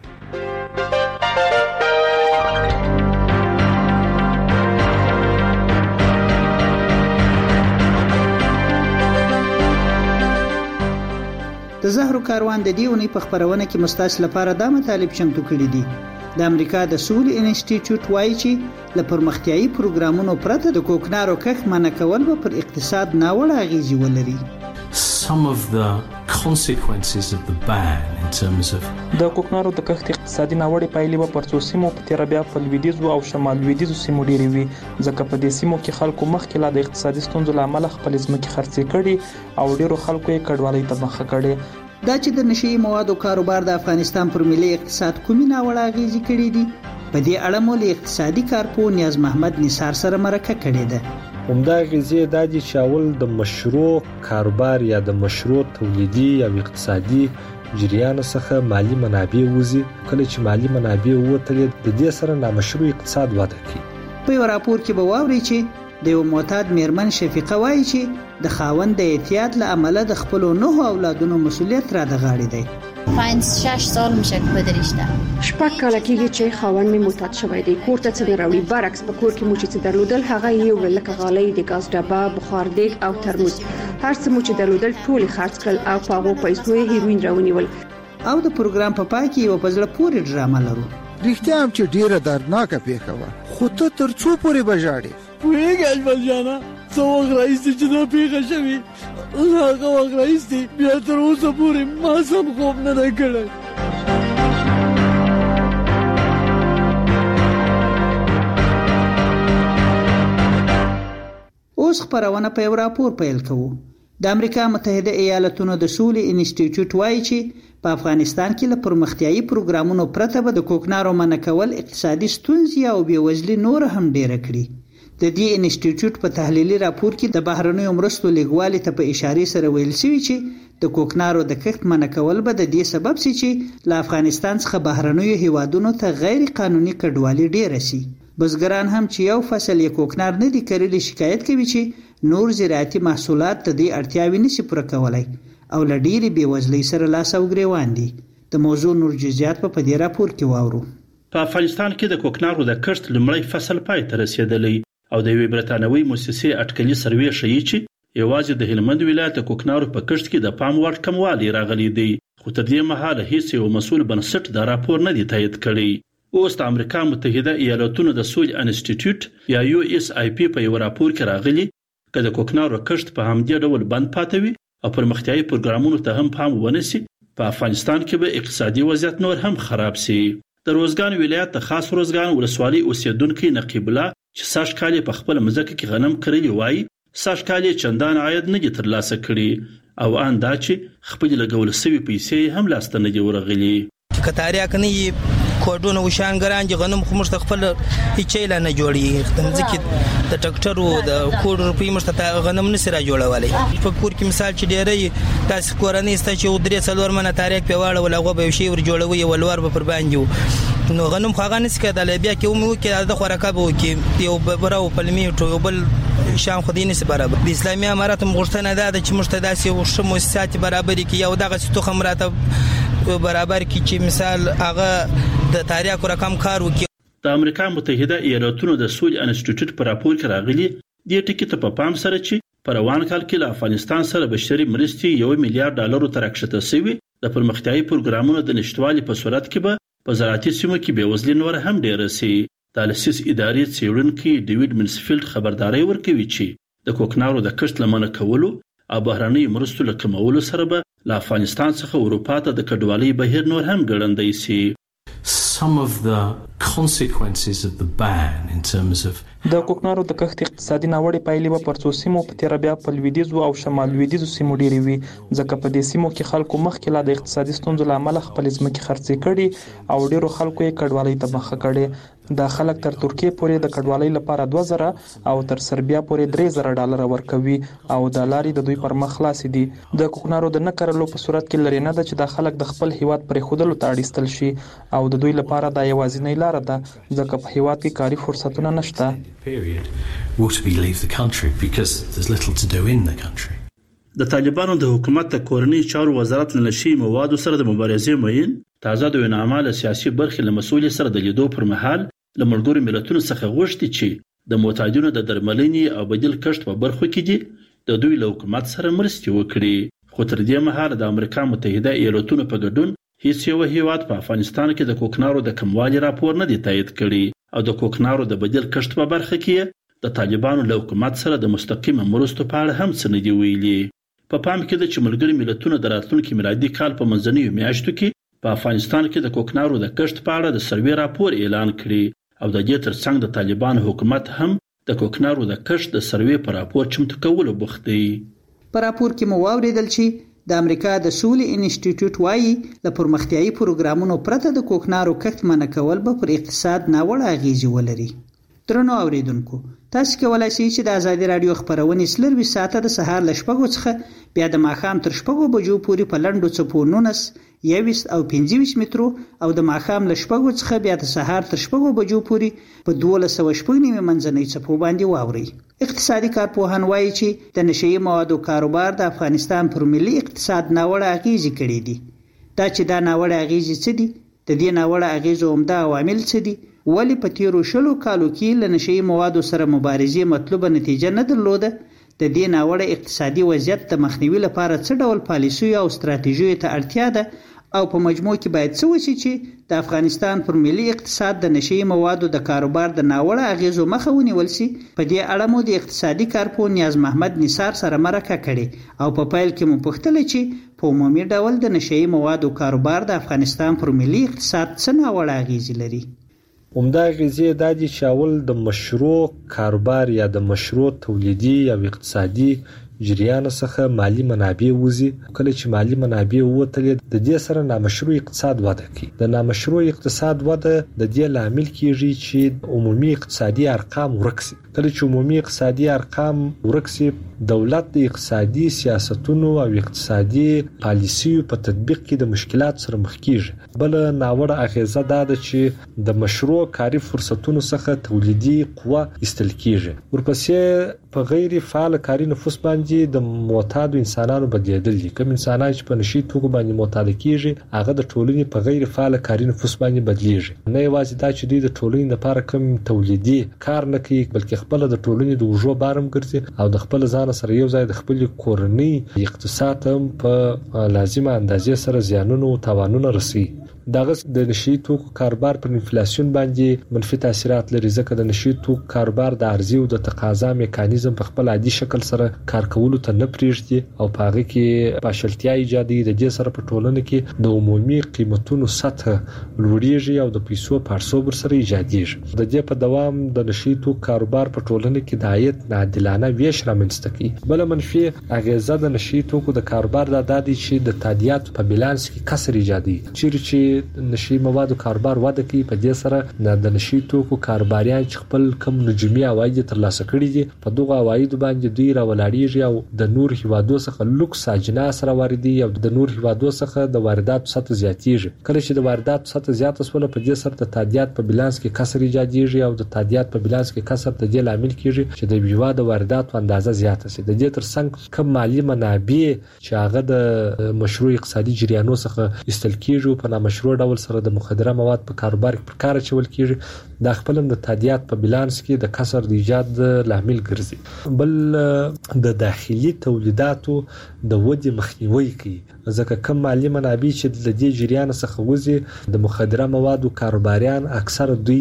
د زهرو کاروان د دې اونۍ په خبرونه کې مستاس لپاره د مطالب چمتو کړي دي. د امریکا د سولې انسټیټیوټ وایي چې له پرمختیایي پروګرامونو پرته د کوکنارو کښت منع کول به پر اقتصاد ناوړه اغیزې ولري. Some of the consequences of the ban in terms of د کوکنارو د کښت اقتصادي ناوړه پایلې به پر څو سیمو په تیر بیا په لویدیځو او شمال لویدیځو سیمو ډېرې وي، ځکه په دې سیمو کې خلکو مخکې لا د اقتصادي ستونزو لامل خپل ځمکې خرڅې کړي او ډېرو خلکو یې کډوالۍ ته مخه کړي. دا چې د نشئی موادو کاروبار د افغانستان پر ملي اقتصاد کومې ناوړه اغیزې کړې دي، په دې اړه مو له اقتصادي کارپو نیاز محمد نثار سره مرکه کړې ده. همدا غیزې د دې شاول د مشروع کاروبار یا د مشروع تولیدي او اقتصادي جریان څخه مالی منابع وزي، کله چې مالی منابع وته د دې سره نامشروع اقتصاد وده کوي. په یو راپور کې به واوري چې د یو معتاد میرمن شفیقه وایي چې د خاوند د احتیاط له عمله د خپل 9 اولادونو مسؤلیت را د غاړې دی. 5-6 سال میشه که پدرش ده. شپږ کاله کېږي چې خاوند می معتاد شوی دی، کور ته څه راوړي، برعکس په کور کې مو چې درلودل هغه یو لکه غالۍ، د غاز ډبه، بخار دیګ او ترموز، هر څه مو چې درلودل ټول خرڅ کړل او په هغه پیسو یې هیروین راونیول. او د پروګرام په پای کې یو پزله پورې ډرامه لرو. رښتیا هم چې ډیره دردناکه پیښه وه، خو ته تر څو پورې بجاړې؟ ویږه اجمل جانا څو وخت راځي چې دا پیښه شوي، هغه وخت راځي بیا تر اوسه پورې ما سم خوب نه دی کړی. اوس خبرونه په یو راپور پیل کوو. د امریکا متحده ایالاتونو د سولې انسټیټیوټ وایي چې په افغانستان کې له پرمختیایي پروګرامونو پرته به د کوکنارو منع کول اقتصادي ستونزې او بېوزلي نور هم ډېره کړي. د دې انسټیټیوټ په تحلیلي راپور کې د بهرنیو مرستو لیږوالي ته په اشاره سره ویل شوی چې د کوکنارو د کښت منع کول به د دې سبب شي چې له افغانستان څخه بهرنیو هیوادونو ته غیر قانوني کډوالي ډېره شي. بزګران هم چې یو فصل یې کوکنار نه دي کرلی شکایت کوي چې نور زراعتي محصولات د دې اړتیاوې نشي پوره کولای او له ډېرې بېوزلۍ سره لاس او ګریوان دي. د موضوع نور جزئیات په دې راپور کې واورو. په افغانستان کې د کوکنارو د کښت لومړی فصل پای ته رسیدلی او د یوې برتانوي مؤسسې اټکلي سروې ښیي چې یوازې د هلمند ولایت د کوکنارو په کښت کې د پام وړ کموالی راغلی دی، خو تر دې مهاله هیڅ یو مسؤل بنسټ دا راپور نه دی تایید کړی. اوس د امریکا متحده ایالاتونو د سولې انسټیټیوټ یا USIP په یو راپور کې راغلی چې د کوکنارو کښت په همدې ډول بند پاتې وي او پرمختیايي پروګرامونو ته هم پام ونیسي، په افغانستان کې به اقتصادي وضعیت نور هم خراب شي. د روزګان ولایت د خاص روزګان ولسوالۍ اوسیدونکو نقیب الله چې ساش کال په خپل مځکه کې غنم کرلی وای، ساش کال چندان عاید نه ترلاسه کړي او ان دا چې خپل لګول سوي پیسې هم لاسته نه ورغلي. کتاریا کني کوډونه وشان ګران چې غنم خو مشت خپل هیڅ لا نه جوړي، ځکه د ټکټرو د کوډ روپی مشت غنم نه سره جوړولای. په کور کې مثال چې ډېرې تاسو کورنۍ ست چې ودرې څلور منه تاریخ په واړه ولا غو به شی ور جوړوي ولور به پر باندې نو غنم خو غانې سکه د بیا کې مو کې د خوراکه بو کې یو برو پلمی ټو بل شان خو دیني سره برابر د اسلامي امارات مغشتنه ده چې مشتداسي او شمو سات برابر کې یو دغه څه خمراته برابر کی چې مثال هغه د تاریخ رقم کار وکي. د امریکا متحده ایالاتونو د سولې انسټیټیوټ پر راپور کې راغلي د ټکی ته په پام سره چې پر روان کال کې له افغانستان سره بشري مرستې $1 میلیارډ ته راکښته شوی. د پرمختیايي پروګرامونو د نشټوالي په صورت کې به په زراعتي سیمو کې بېوزلي نور هم ډېره شي. د لسیس ادارې څېړونکي ډیوډ منسفیلډ خبرداري ورکوي چې د کوکنارو د کښت لمنه کولو او بهرنۍ مرستو له کمولو سره به له افغانستان څخه اروپا ته د کډوالۍ بهیر نور هم ګړندی شي. Some of the consequences of the ban in terms of د کوکنارو د کښت اقتصادي ناوړه پایلې په پرڅو سیمو په تیر بیا په لویدیځو او شمال لویدیځو سیمو ډېری وي، ځکه په دې سیمو کې خلکو مخکې لا د اقتصادي ستونزو لامل خپل ځمکې خرڅې کړي او ډېرو خلکو یې کډوالۍ ته مخه کړي. دا خلک تر ترکیه پورې د کډوالۍ لپاره 2000 او تر سربیا پورې $3000 ورکوي او د لارې د دوی پر مخ خلاص دي. د کوکنارو د نکرلو په صورت کې لري نه ده چې د خلک د خپل هیواد پر خودلو ته اړیستل شي او د دوی لپاره دا یوازینۍ لار ده ځکه په هیواد کې کاري فرصتونه نشته. would be leave the country because there's little to do in the country. د طالبانو د حکومت د کورنۍ چارو وزارت له نشي موادو سره د مبارزې مین تازه د وینامال سیاسي برخې له مسؤلیت سره د لیدو پر مهال له ملګرو ملتونو څخه غوښتي چې د معتادینو د درملنې او بدیل کښت په برخو کې دي د دوی له حکومت سره مرستې وکړي. خو تر دې مهاله د امریکا متحده ایالاتونو په ګډون هیڅ یو هیواد په افغانستان کې د کوکنارو د کموالي راپور نه دی تایید کړی او د کوکنارو د بدیل کښت په برخه کې د طالبانو له حکومت سره د مستقیم مرستو په اړه هم څه نه دی ویلي. په پام کې ده چې ملګري ملتونه د راتلونکي میلادي کال په منځنیو میاشتو کې په افغانستان کې د کوکنارو د کښت په اړه د سروې راپور اعلان کړي او د دې ترڅنګ د طالبان حکومت هم د کوکنارو د کښت د سروې په راپور چمتو کولو بوخت دی. په راپور کې مو واوریدل چې د امریکا د سولې انسټیټیوټ وايي له پرمختیايي پروګرامونو پرته د کوکنارو کښت منع کول به پر اقتصاد ناوړه اغیزې ولري. درنو اوریدونکو، تاسو کولای شئ چې د ازادي رادیو خبرونه سلوي ساعته د سهار ل 6 څخه بیا د ماښام تر 6 بجو پورې په لندو چپو 19 21 او 25 مترو او د ماښام ل 6 څخه بیا د سهار تر 6 بجو پورې په 1290 منځنۍ چپو باندې واوري. اقتصادي کارپوهان وایي چې د نشئی موادو کاروبار د افغانستان پر ملي اقتصاد ناوړه اغیزې کړې دي. دا چې دا ناوړه اغیزې څه دي؟ د دې ناوړه اغیزو عمده عوامل څه دي؟ ولی په تیرو شلو کالو کې له نشئی موادو سره مبارزې مطلوبه نتیجه نه درلوده؟ د دې ناوړه اقتصادي وضعیت د مخنیوي لپاره څه ډول پالیسي او ستراتیژیو ته اړتیا ده او په مجموع کې باید څه وشي چې د افغانستان پر ملي اقتصاد د نشئی موادو د کاروبار د ناوړه اغیزو مخه ونیول شي؟ په دې اړه مو د اقتصادي کارپوه نیاز محمد نثار سره مرکه کړې او په پیل کې مو پوښتنه چې په عمومي ډول د نشئی موادو کاروبار د افغانستان پر ملي اقتصاد څه ناوړه اغیزې لري؟ عمده اغیزې دا دي چې اول د مشروع کاروبار یا د مشروع تولیدي یا اقتصادي جریان څخه مالی منابع وزي. کله چې مالی منابع ووتلې د دې سره نامشروع اقتصاد وده کوي. د نامشروع اقتصاد وده د دې لامل کیږي چې عمومي اقتصادي ارقام ورکسي. کله چې عمومي اقتصادي ارقام ورکسي دولت د اقتصادي سیاستونو او اقتصادي پالیسیو په تطبیق کې د مشکلات سره مخ کیږي. بل ناوړه اغیزه دا ده چې د مشروع کاري فرصتونو څخه تولیدي قوه استل کیږي. ورپسې په غیر فعال کاري نفوس باندې د معتاد انسانانو بدلیدل دي. کوم انسانان چې په نشي توکو باندې معتاد کیږي هغه د ټولنې په غیر فعال کاري نفوس باندې بدلیږي. نه یوازې دا چې دوی د ټولنې لپاره کوم تولیدي کار نه کوي بلکې خپل د ټولنې د وژو بارم ګرځي او د خپل ځان سره یو ځای د خپل کورنۍ اقتصاد هم په لازمه اندازې سره زیانونه او تاوانونه رسي. دغه د نشي توکو کاروبار پر انفلیسیون باندې منفي تاثیرات لري ځکه د نشي توکو کاروبار د عرضه او د تقاضا میکانیزم په خپل عادي شکل سره کار کولو ته نه پریږدي او په هغه کې پاشلتیا ایجادي د دې سره په ټولنه کې د عمومي قیمتونو سطح لوړیږي او د پیسو پارسوبر سره ایجادیږي د دې په دوام د نشي توکو کاروبار په ټولنه کې د عاید ناعادلانه ویش رامنځته کوي. بل منفي اغیزه د نشي توکو د کاروبار د دادي چې د تادیات په بیلانس کې کسر ایجادي چې نشي موادو کاروبار وده کوي په دې سره د نشي توکو کاروباریان چې خپل کم نجومي عواید ترلاسه کړي دي په دغه عواید باندې دوی راولاړيږي او د نور هیوادو څخه لوکس اجناس راوړي او د نور هیوادو څخه د واردات سطح زیاتیږي. کله چې د واردات سطح زیات شول په دې سره د تادیات په بیلانس کې کسر ایجادیږي او د تادیات په بیلانس کې کسر د دې لامل کیږي چې د هیواد وارداتو اندازه زیاته شي. د دې ترڅنګ کم مالی منابع چې هغه د مشروع اقتصادي جریانو څخه استل کیږي په نامشروع ډول سره د مخدره مواد په کاروبار کې پر کار چول کیږي د خپل د تادیات په بیلانس کې د کسر د ایجاد لامل ګرځي. بل د داخلي تولیداتو د ودې مخنیوي کوي ځکه کم مالی منابع چې د دې جریان څخه وځي د مخدره موادو کاروباریان اکثر دوی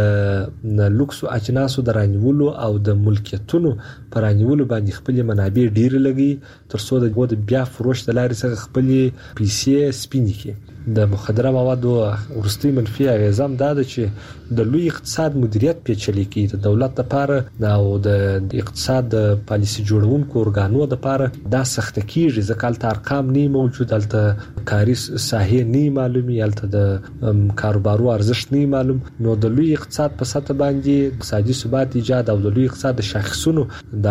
د لوکس اجناسو درانیولو او د ملکیتونو پرانیولو باندې خپل منابع ډیر لګي ترڅو د بیا فروش د لارې څخه خپل پیسې سپینې کړي. د مخدره موادو ورستي منفي اغیزه هم دا ده چې د لوی اقتصاد مدیریت پیچلې کوي. د دولت لپاره او د اقتصاد پالیسي جوړونکو ارګانو لپاره دا سخت کیږي ځکه الته ارقام نه موجود، الته کاري ساحه نه معلومي، الته د کاروبارو ارزښت نه معلوم. نو د لوی اقتصاد په سطح باندې اقتصادي ثبات ایجاد او د لوی اقتصاد شاخصونو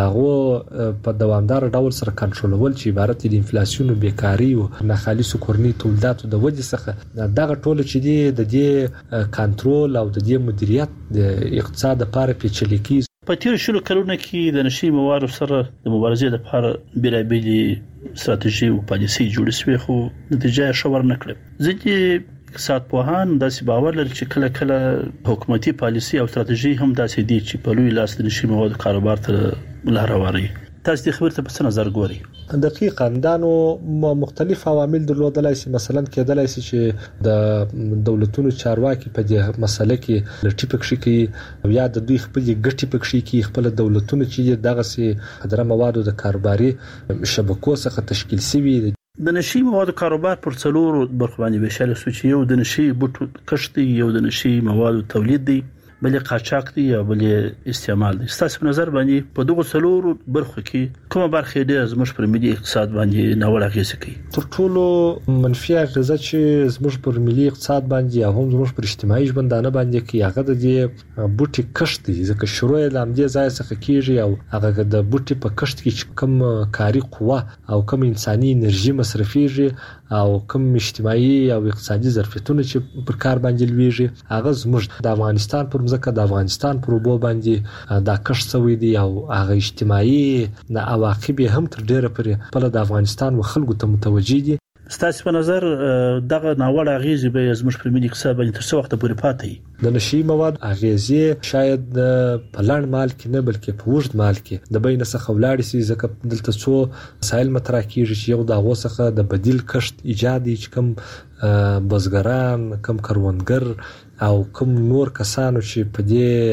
دغه په دوامدار ډول سره کنټرولول چې عبارت دي انفلیسیون او بیکاری او ناخالص کورنی تولیداتو د وجې څخه دغه ټول چې دی د دې کنټرول او د دې مدیریت د اقتصاد لپاره پیچلې کیږي. په تیر شلو کلونو کې د نشي موادو سره د مبارزې لپاره بیلابېلې ستراتیژي او پالیسي جوړې شوې خو نتیجه یې شور نه کړې. ځکه اقتصاد پوهان داسې باور لري چې کله کله حکومتي پالیسي او ستراتیژي هم داسې دي چې په لوی لاس د نشي موادو کاروبار ته لار هواري. تاسو د خبرته په څه نظر ګورئ؟ دقیقاً دانو مختلف عوامل درلودلای شي. مثلا کېدلای شي چې د دولتونو چارواکي په دې مسله کې لټي پکښي کوي یا د دوی خپل ګټي پکښي کوي. خپل دولتونو چې دغه سي خدره موادو د کاروباري شبکو څخه تشکیل شوي. د نشي موادو کاروبار پر څلورو برخو باندې ویشل سوچي یو د نشي بوټو کښت دی، یو د نشي موادو تولید دی، بل قاچاق دی او بل استعمال دی. ستاسو په نظر باندې په دغه څلورو برخو کې کومه برخه ډېر زموږ پر ملي اقتصاد باندې ناوړه اغیزه کوي؟ تر ټولو منفي اغیزه چې زموږ پر ملي اقتصاد باندې او هم زموږ پر اجتماعي ژوندانه باندې کوي هغه د دې بوټي کښت دی. ځکه شروع یې لامدې ځای څخه کیږي او هغه د بوټي په کښت کې کم کاري قوه او کم انساني انرژي مصرفيږي او کم اجتماعي او اقتصادي ظرفیتونه چې پر کار باندې لويږي هغه زموږ د افغانستان پر ځکه د افغانستان پر وبو باندې دا کښت شوی دی او هغه اجتماعي نه عواقب هم تر ډیره پرې په د افغانستان و خلکو ته متوجي دي. ستاسو په نظر دغه ناوړه اغیزې به زموږ پر ملي اقتصاد باندې تر څو وخت پورې پاتې وي؟ د نشي مواد اغیزې شاید په لړ مال کې نه بلکې په وژد مال کې د بین څخه ولاړ شي. ځکه دلته څو مسایل مطرح کیږي چې یو د هغه څخه د بدیل کښت ایجاد چې کم بزګران، کم کروندګر او کم نور کسانو چې په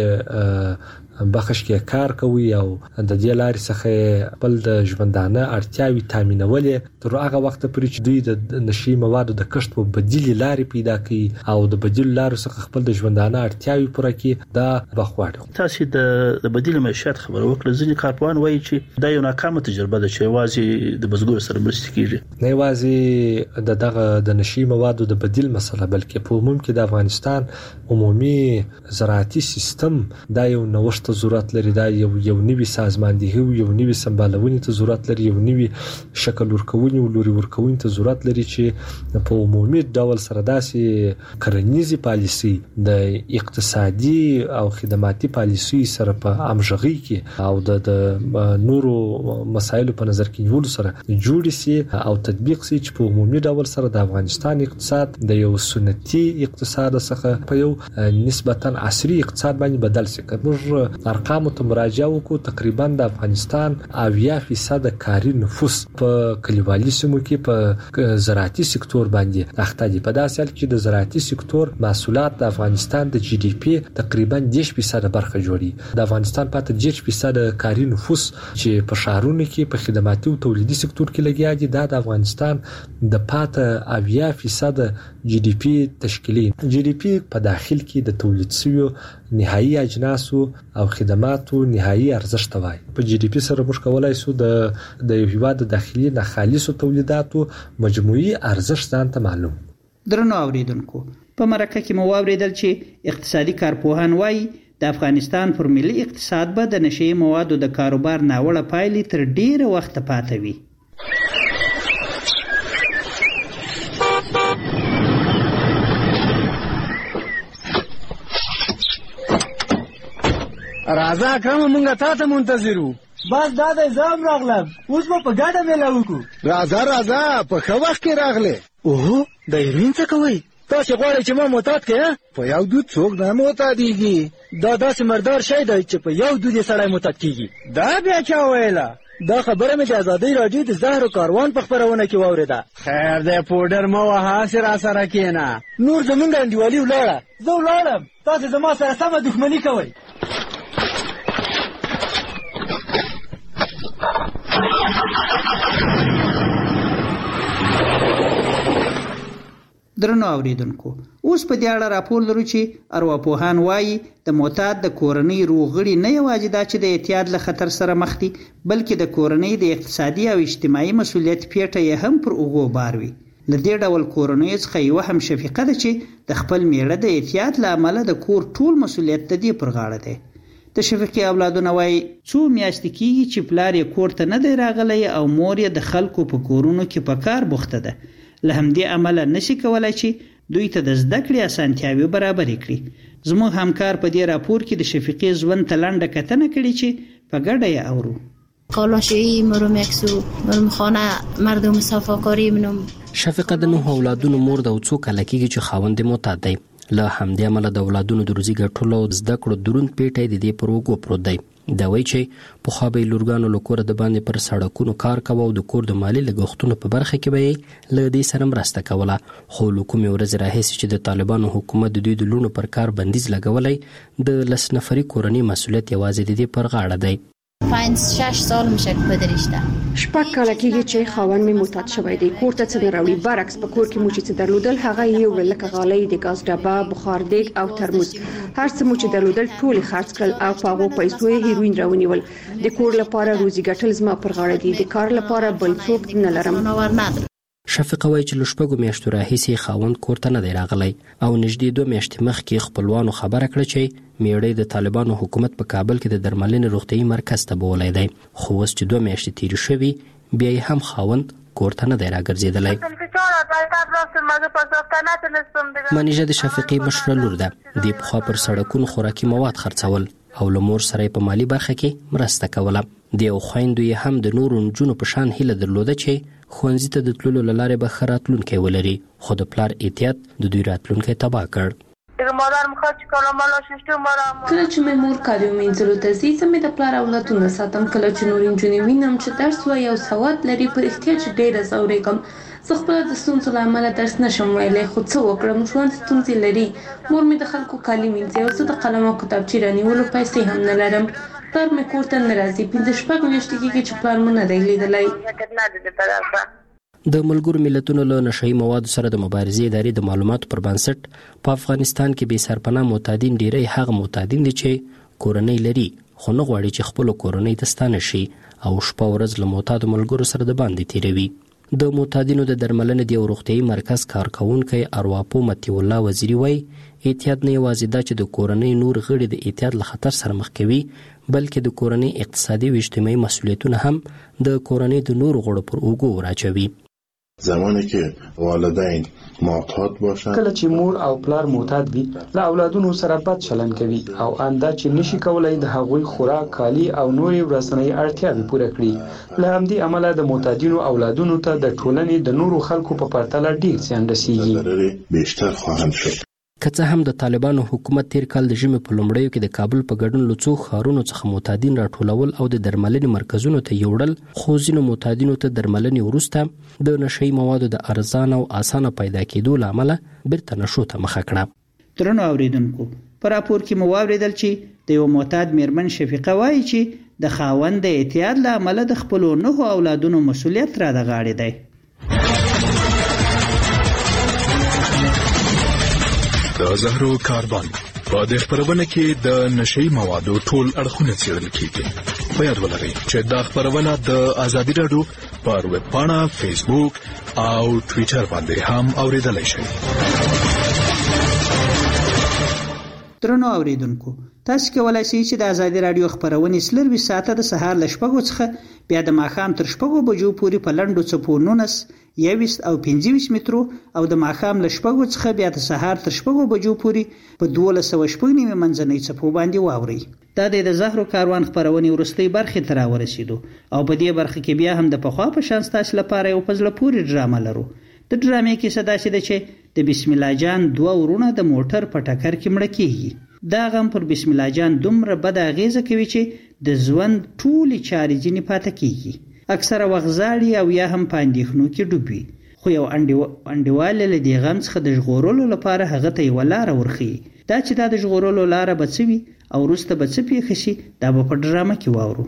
دې بخش کې کار کوي او د دې لارې څخه خپل د ژوندانه اړتیاوي تامینولې تر هغه وخت پورې چې دوی د نشي موادو د کښت په بدیل لارې پیدا کوي او د بدیل لارو څخه خپل د ژوندانه اړتیاوي پوره کوي. دا بخواړه تاسو د بدیل معیشت خبره وکړه. ځینې کارپوهان وایي چې دا یو ناکامه تجربه ده چې یوازې د بزګر سره مرسته کیږي، نه یوازې دغه د نشي موادو د بدیل مسله بلکې په عموم کې د افغانستان عمومي زراعتي سیستم دا یو نوښت ته ضرورت لري. دا یو نوی سازماندهي او یو نوی سمبالونې ته ضرورت لري، یو نوی شکل ورکونې او لوري ورکونې ته ضرورت لري چې په عمومي ډول سره داسې کرنیزي پالیسي د اقتصادي او خدماتي پالیسي سره په همغږي کې او د نورو مسایلو په نظر کې نیول سره جوړ شي او تطبیق شي چې په عمومي ډول سره د افغانستان اقتصاد د یو سنتي اقتصاد څخه په یو نسبتاً عصري اقتصاد باندې بدل شي. موږ ارقامو ته مراجعه وکړو تقریبا د افغانستان 80% کاري نفوس په کلیوالي سیمو کې په زراعتي سکتور باندې اخته دي. په داسې حال کې د زراعتي سکتور محصولات د افغانستان د جی ډي پی تقریبا 10% برخه جوړي. د افغانستان پاتې 10% کاري نفوس چې په شهرونو کې په خدماتي او تولیدي سکتور کې لګیا دي د افغانستان د پاتې 80% جی ډي پی تشکیلي. جی ډي پی په داخل کې د تولید شویو نهایی اجناسو او خدماتو نهایی ارزښت وای. په جی ډي پی سره موږ کولای شو د یو هیواد داخلي نه خالصو تولیداتو مجموعي ارزښت ځان ته معلوم. درنو اوریدونکو په مرکه کې مو واوریدل چې اقتصادي کارپوهان وایي د افغانستان پر ملي اقتصاد به د نشئی موادو د کاروبار ناوړه پایلې تر ډیره وخت پاتې وي. راځه اکرم مونږه تا ته منتظر وو. بس دا د ځام راغلم اوس په ګډه میله وکړو. راځه په ښه وخت کې راغله. اوه د هیروین څه کوي؟ تاسو غواړئ چې ما معتاد کړئ؟ په یو دود څوک نه معتادیږي. دا داسې مردار شی دی چې په یو دود یې سړی معتاد کیږي. دا بیا چا ویله؟ دا خبره مې د ازادۍ راډیو د زهرو کاروان په خپرونه کې واورېده. خیر دی پوډر مه وهه هسې راسره کښېنه. نور زمونږ انډیوالي ولاړه. زه ولاړم تاسو زما سره سمه دښمني کوئ. درنو اوریدونکو اوس په دې اړه راپور لرو چې ارواپوهان وایي د معتاد د کورنۍ روغړي نه یوازې دا چې د اعتیاد له خطر سره مخ دي بلکې د کورنۍ د اقتصادي او اجتماعي مسولیت پیټه یې هم پر اوږو بار وي. له دې ډول کورنۍ څخه یوه هم شفیقه ده چې د خپل میړه د اعتیاد له امله د کور ټول مسولیت د دې پر غاړه دی. د شفیقې اولادونه وایي څو میاشتې کېږي چې پلار یې کور ته نه دی راغلی او مور یې د خلکو په کورونو کې په کار بوخته ده. له همدې امله نشي کولای چې دوی ته د زده کړې اسانتیاوې برابرې کړي. زموږ همکار په دې راپور کې د شفیقې ژوند ته لنډه کتنه کړې چې په ګډه یې اورو. کالاشویی مرم یکسو مرم خانه مردم صفاکاری منم. شفیقه د 9 اولادونو مور د 2 کاله کېږي چې خاوند معتاد دی. له همدې امله د اولادونو د روزي ګټلو او زده کړو دروند پیټی د دې پر اوږو پروت دی. دا وایي چې پخوا به یې لورګانو له کوره د باندې پر سړکونو کار کوه او د کور د مالي لګښتونو په برخه کې به یې له دې سره مرسته کوله. خو له کومې ورځې راهیسې چې د طالبانو حکومت د دوی د لوڼو پر کار بندیز لګولی د 10 نفري کورنۍ مسؤلیت یوازې د دې پر غاړه دی. 5-6 سال میشه که پدرشته 6 کاله کېږي چې خاوند مې معتاد شوی دی. کور ته څه نه راوړي. برعکس په کور کې مو چې درلودل هغه یو لکه غالۍ د ګاز ډبه بخار دیګ او ترموز هر څه مو چې درلودل ټول خرڅ کړل او په هغو پیسو یې هیروین راونیول. د کور لپاره روزي ګټل زما پر غاړه دي. د کار لپاره بل څوک نه لرم. شفیقه وایي چې له 6 میاشتو راهیسې خاوند کور ته نه دی راغلی او نږدې 2 میاشتې مخکې خپلوانو خبره کړه چې میړی د طالبانو حکومت په کابل کې د درملنې روغتیايي مرکز ته بولی دی. خو اوس چې 2 میاشتې تیرې شوي بیا یې هم خاوند کور ته نه دی راګرځېدلی. منیژه د شفیقې مشره لور ده. دې پخوا پر سړکونو خوراکي مواد خرڅول او له مور سره په مالی برخه کې مرسته کوله. د یو خویندو یې هم د نورو نجونو په شان هیله درلوده چې ښوونځي ته د تللو له لارې به ښه راتلونکی ولري. خو د پلار احتیاط د دوی راتلونکی تباه کړ. کله چې مې مور کالیو مینځلو ته ځي زه مې د پلار اولادونه ساتم. کله چې نور نجونې وینم چې درس وایي او سواد لري په رښتیا چې ډېره ځورېږم. زه خپله د ستونزو له امله درس نشم ویلی خو څه وکړم ژوند ستونزې لري. مور مې د خلکو کالي مینځي او زه د قلم او کتابچې رانیولو پیسې هم نه لرم. پلار مې کور ته نه راځي. 5-6 میاشتې کېږي چې پلار مې نه دی لیدلی. د ملګرو ملتونو له نشئی موادو سره د مبارزې ادارې د معلوماتو پر بنسټ په افغانستان کې بې سرپناه معتادین ډیری هغه معتادین دي چې کورنۍ لري خو نه غواړي چې خپل کورنۍ ته ستانه شي او شپه ورځ له معتادو ملګرو سره د باندې تیروي. د معتادینو د درملنې د روغتیايي مرکز کارکونکي ارواپو متي الله وزیری وایي احتیاط نه یوازې دا چې د کورنۍ نور غړي د احتیاط له خطر سره مخ کوي بلکې د کورنۍ اقتصادي او اجتماعي مسولیتونه هم د کورنۍ د نور غړو پر اوږو راچوي. زمانی که والدین معتاد باشند کله چې مور او پلار معتاد وي له اولادونو سره بد چلند کوي او انده چې نشي کولای د هغوی خوراک کالی او نوري ورځنی اړتیاوې پوره کړي. له همدې امله د معتادینو اولادونو ته د ټولنې د نورو خلکو په پرتله ډیر زیان رسیږي. بیشتر خواهند شد. که څه هم د طالبانو حکومت تیر کال د ژمي په لومړیو کې د کابل په ګډون له څو ښارونو څخه معتادین راټولول او د درملنې مرکزونو ته یوړل، خو ځینو معتادینو ته درملنې وروسته د نشهیي موادو د ارزان او اسانه پیدا کېدو له امله بیرته نشو ته مخه کړه. درنو اوریدونکو، په راپور کې مو واورېدل چې د یو معتاد میرمن شفیقه وایي چې د خاوند د اعتیاد له امله د خپلو 9 اولادونو مسؤلیت را د غاړې دی. د زهرو کاربن په دې خبرونه کې د نشهیي موادو ټول اړخونه څېړل کیږي. په یاد ولرئ چې دا خبرونه د ازادي راډیو پر ویب پاڼه، فیسبوک او ټویټر باندې هم اوریدلای شئ. درنو اوریدونکو، تاسو کولای شئ چې د ازادي راډیو خبرونه سلروي ساعته د سهار ل 6 څخه بیا د ماښام تر 6 بجو پورې په لنډو څپو 19 21 او 25 مترو او د ماښام له 6 څخه بیا د سهار تر 6 بجو پورې په 1290 منځنۍ څپو باندې واوري. دا د زهرو کاروان خبرونه ورستۍ برخې ته راورسېدو او په دې برخه کې بیا هم د پخوا په شان ستاسو لپاره یو پزله پوری ډرامه لرو. د ډرامې کې صدا شي چې د بسم الله جان 2 ورونه د موټر په ټکر کې مړه کیږي. دا غم پر بسم الله جان دومره بد اغیزه کوي چې د ژوند ټولي چارې ځینې پاتې کیږي. اکثره وخت زاړي او یا هم په اندېښنو کې ډوبي، خو یو انډیواله له دې غم څخه د ژغورلو لپاره هغه ته یو لار ورخي. دا چې دا د ژغورلو لار به څه وي او وروسته به څه پیښ شي، دا به په ډرامه کې واورو.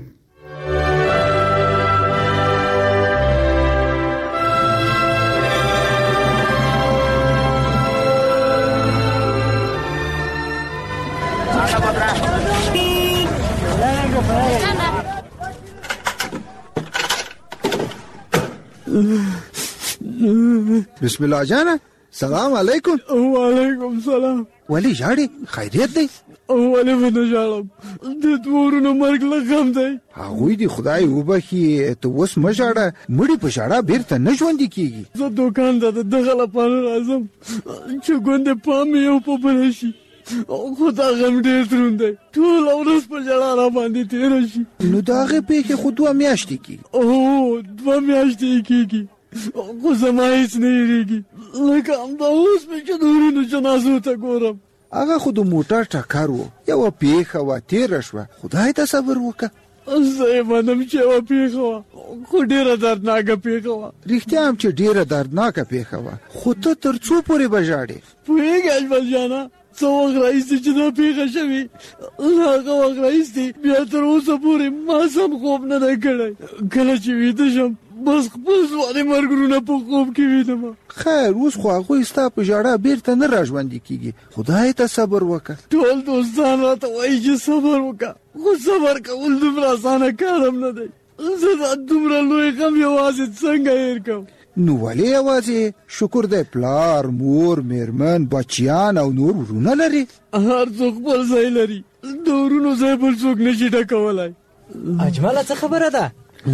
بسم الله جانا، سلام علیکم. وعلیکم سلام. ولی ژاړې؟ خیریت دی؟ ولې به نه ژاړم؟ د تورونو مرګ له غم دی. هغوی دې خدای وبخي، ته اوس مه ژاړه، مړي په ژړا بیرته نه ژوندي کیږي. زه دوکان ته د دغه لپاره راځم چې ګوندې پام مې یو په بله شي، خو دا غم ډېر دروند دی، ټوله ورځ په ژړا را باندې تېره شي. نو د هغې پېښې خو 2 میاشتې کېږي. 2 میاشتې کېږي، خو زما هیڅ نه هېرېږي. لکه همدا اوس مې چې د ورونو جنازو ته ګورم. هغه خو د موټر ټکر و، یوه پېښه وه، تېره شوه، خدای ته صبر وکړه. زه یې منم چې یوه پېښه وه، خو ډېره دردناکه پېښه وه. رښتیا هم چې ډېره دردناکه پېښه وه، خو ته تر څو پورې به ژاړې؟ پوهېږې اجمل جانه، څه وخت راهیسې چې دا پېښه شوې، هغه وخت راهیسې بیا تر اوسه پورې ما سم خوب نه دی کړی. کله چې ویده شم بس خپل ځواني مرګونه په خوب کې وینم. خیر، اوس خو هغوی ستا په ژړا بیرته نه راژوندي کېږي، خدای ته صبر وکړه. ټول دوستان راته وایي چې صبر وکړه، خو صبر کول دومره اسانه کار هم نه دی. زه دا دومره لوی غم یوازې څنګه هېر کړم؟ نو ولې یوازې؟ شکر دی پلار، مور، میرمن، بچیان او نور ورونه لري. هر څوک خپل ځای لري، د ورونو ځای بل څوک نشي ډکولی. اجمله څه خبره ده؟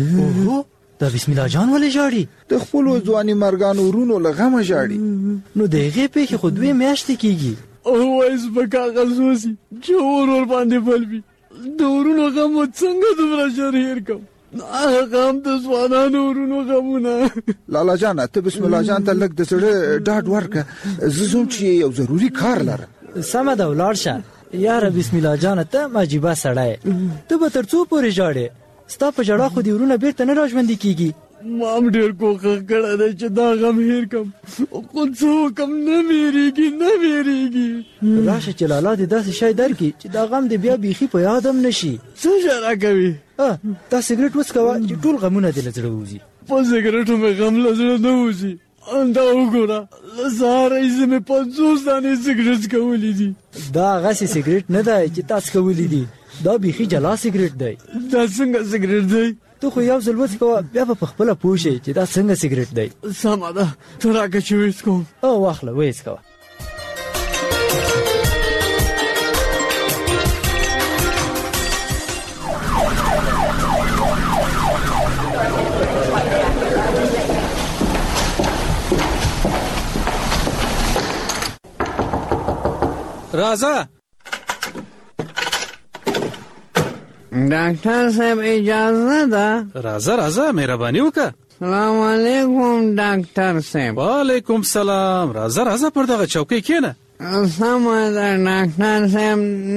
دا بسم الله جان ولې ژاړي؟ د خپلو ځواني مرګانو ورونو له غمه ژاړي. نو د هغې پېښې خو 2 میاشتې کېږي. وایس به کاغذ وسي چې ور باندې بل وي، د ورونو غم څنګه دومره ژر هېر کړم؟ هغه هم د ځوانانو ورونو غمونه. لالا جانه، ته بسم الله جان ته لږ د زړه ډاډ ورکړه، زه ځم چې یو ضروري کار لرم. سمه ده، ولاړ شه. یاره بسم الله جانه، ته عجیبه سړی، ته به تر څو پورې ژاړې؟ ستا په ژړا خو دې ورونه بیرته نه راژوندي کېږي. ما هم ډېر کوښښ کړی دی چې دا غم هېر کړم، خو څه وکړم، نه مې هېرېږي، نه مې هېرېږي. راشه چې لالا دې داسې شی درکړي چې دا غم دې بیا بیخي په یاد هم نه شي. څه شی راکوي؟ دا سګرټ وڅکوه چې ټول غمونه دې له زړه ووځي. په سګرټو مې غم له زړه نه وځي. دا وګوره، له سهار راهیسې مې 50 دانې سګرټ څکولي دي. دا هغسې سګرټ نه دی چې تا څکولي دي، دا بیخي جلا سګرټ دی. دا څنګه سګرټ دی؟ ته خو یو ځل وڅکوه، بیا به په خپله پوه شې چې دا څنګه سګرټ دی. سمه ده، ته راکړه چې وڅکوم. واخله ویې څکوه. راځه. ډاکټر صاحب اجازه ده؟ راځه راځه، مهرباني وکړه. سلام علیکم ډاکټر صاحب. وعلیکم سلام. راځه راځه، پر دغه چوکۍ کښېنه. سمه ده ډاکټر صاحب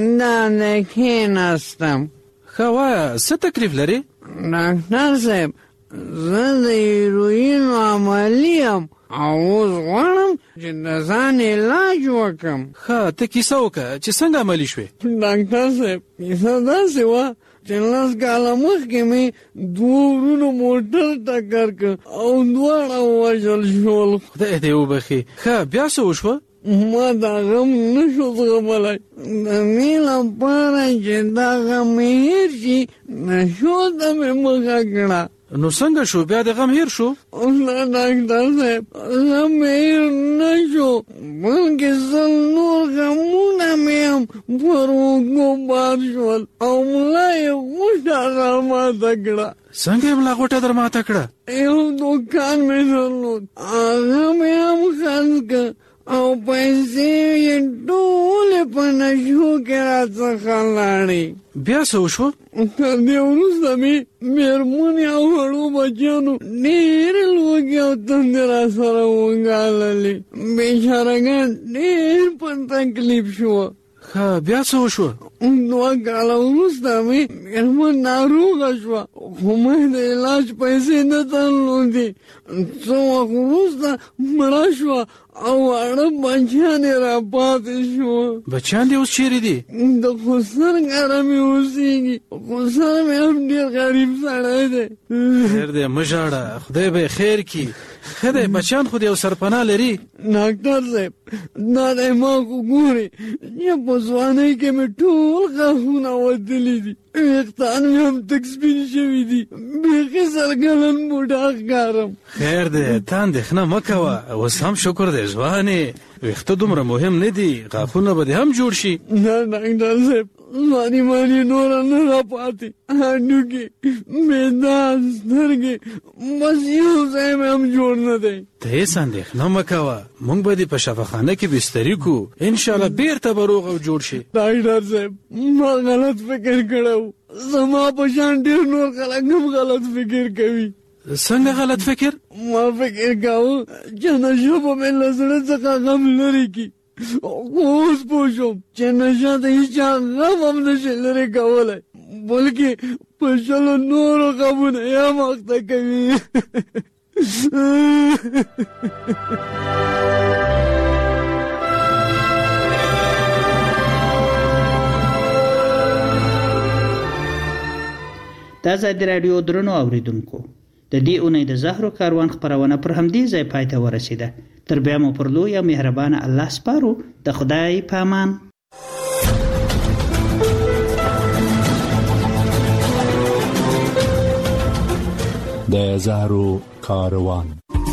داسې کښېناستم. ښه وایه څه تکلیف لري؟ ډاکټر صاحب زه د هیروینو عملي یم او اوس غواړم چې د ځان علاج وکړم. ښه ته کیسه وکړه چې څنګه عملي شوې؟ ډاکټر صاحب کیسه داسې وه چې 10 کاله مخکې مې 2 ورونو موټر ټکر کړ او دواړه ووژل شول. خدای دې وبخي. ښه بیا څه وشوه؟ ما دا غم نشو زغملی. د دې لپاره چې دا غم مې هېر شي نشو ته مې مخه کړه. نو څنګه شو بیا د غم هېر شو؟ نه ډاکټر صاحب غم مې هېر نه شو بلکې 100 نور غمونه مې هم پر اوږو بار شول او ملا یې غوټه راماته کړه. څنګه یې ملا غوټه در ماته کړه؟ یو دوکان مې درلود هغه مې هم خرڅ کړ او پیسې یې ټولې په نشو کې راڅخه لاړې. بیا څه وشوه؟ تر دې وروسته مې مېرمنې او وړو بچیانو ډېرې لوږې او تندې راسره وګاللې. بېچارهګان ډېر په تکلیف شوه. ښه بیا څه وشوه؟ 2 کاله وروسته مې مېرمن ناروغه شوه خو مې د علاج پیسې نه درلودې. څه وخت وروسته مړه شوه او واړه بچیان یې راپاتې شوه. بچیان دې اوس چیرې دي؟ د خسر کره مې اوسېږي. خسر مې هم ډېر غریب سړی دی. خیر دی مه ژاړه خدای به یې خیر کړي. ښه دی بچیان خو د یو سرپناه لري. ډاکټر صاحب دا دی ما خو ګورې چې په ځوانۍ کې مې ټول غاښونه وتلي دي ویښتان مې هم تک سپین شوي دي بیخي سرګلن بوډا ښکارم. خیر دی ته اندېښنه مه کوه اوس هم شکر دی ځوانې ویښته دومره مهم نه دي غاښونه به دې هم جوړ شي. نه ډاکټر صاحب ځواني ماني نوره نه راپاتې هډوکي معده سترګې بس یو ځای مې هم جوړ نه دی. ته هېڅ اندېښنه مه کوه موږ به دې په شفاخانه کې بستري کړو انشاءالله بېرته به روغ او جوړ شي. ډاکټر صاحب ما غلط فکر کړی و زما په شان ډېر نور خلک هم غلط فکر کوي. څنګه غلط فکر؟ ما فکر کاوه چې نشه به مې له زړه څخه غم لرې کړي اوس پوه شوم چې نشه د هېچا غم هم نشي لرې کولی بلکې په 100 نورو غمونه یې هم اخته کوي. د ازادي راډیو درنو اوریدونکو د دې اونۍ د زهرو کاروان خپرونه پر همدې ځای پای ته ورسېده. تر بیا مو پر لوی او مهربانه الله سپارو. د خدای په امان. د زهرو کاروان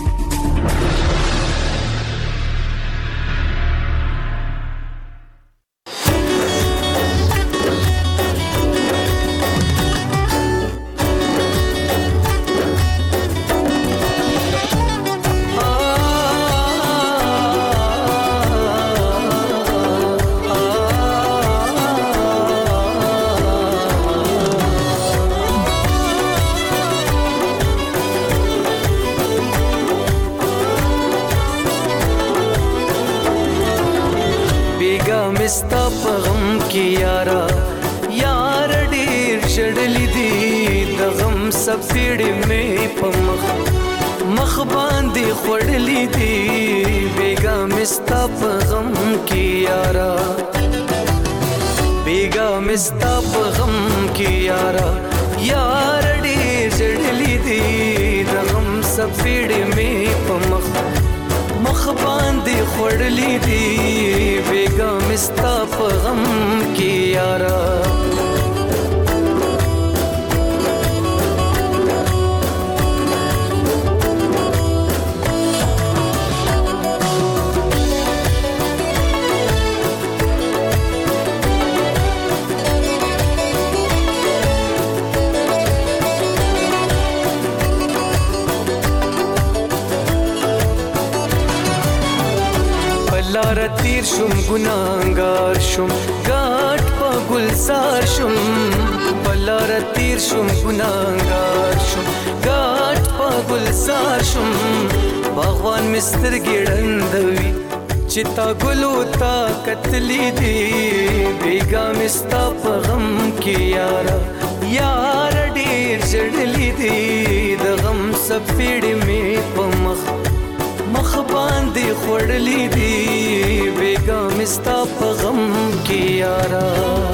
ستا په غم کې یارا یار ډېر شړلې دي د غم سپېړې مې په مخ باندې خوړلې دي بیګا مې ستا په غم کې یارا بیګا مې ستا په غم کې یارا یار ډېر شړلې دي د غم سپېړې مې په مخ باندې خوړلې دي بیګا مې ستا په غم کې یارا لار تیر شم گناهگار شم گاٹ پا گلزار شم بلار تیر شم گناهگار شم گاٹ پا گلزار شم باغوان مستر گیڑندوی چې تا ګلو تا کتلی دی بیګا مستا په غم کې یارا یار ډیر جړلی دی د غم سپېړې مې په مخ باندې خوړلی دی بیګا مستا په غم کې یارا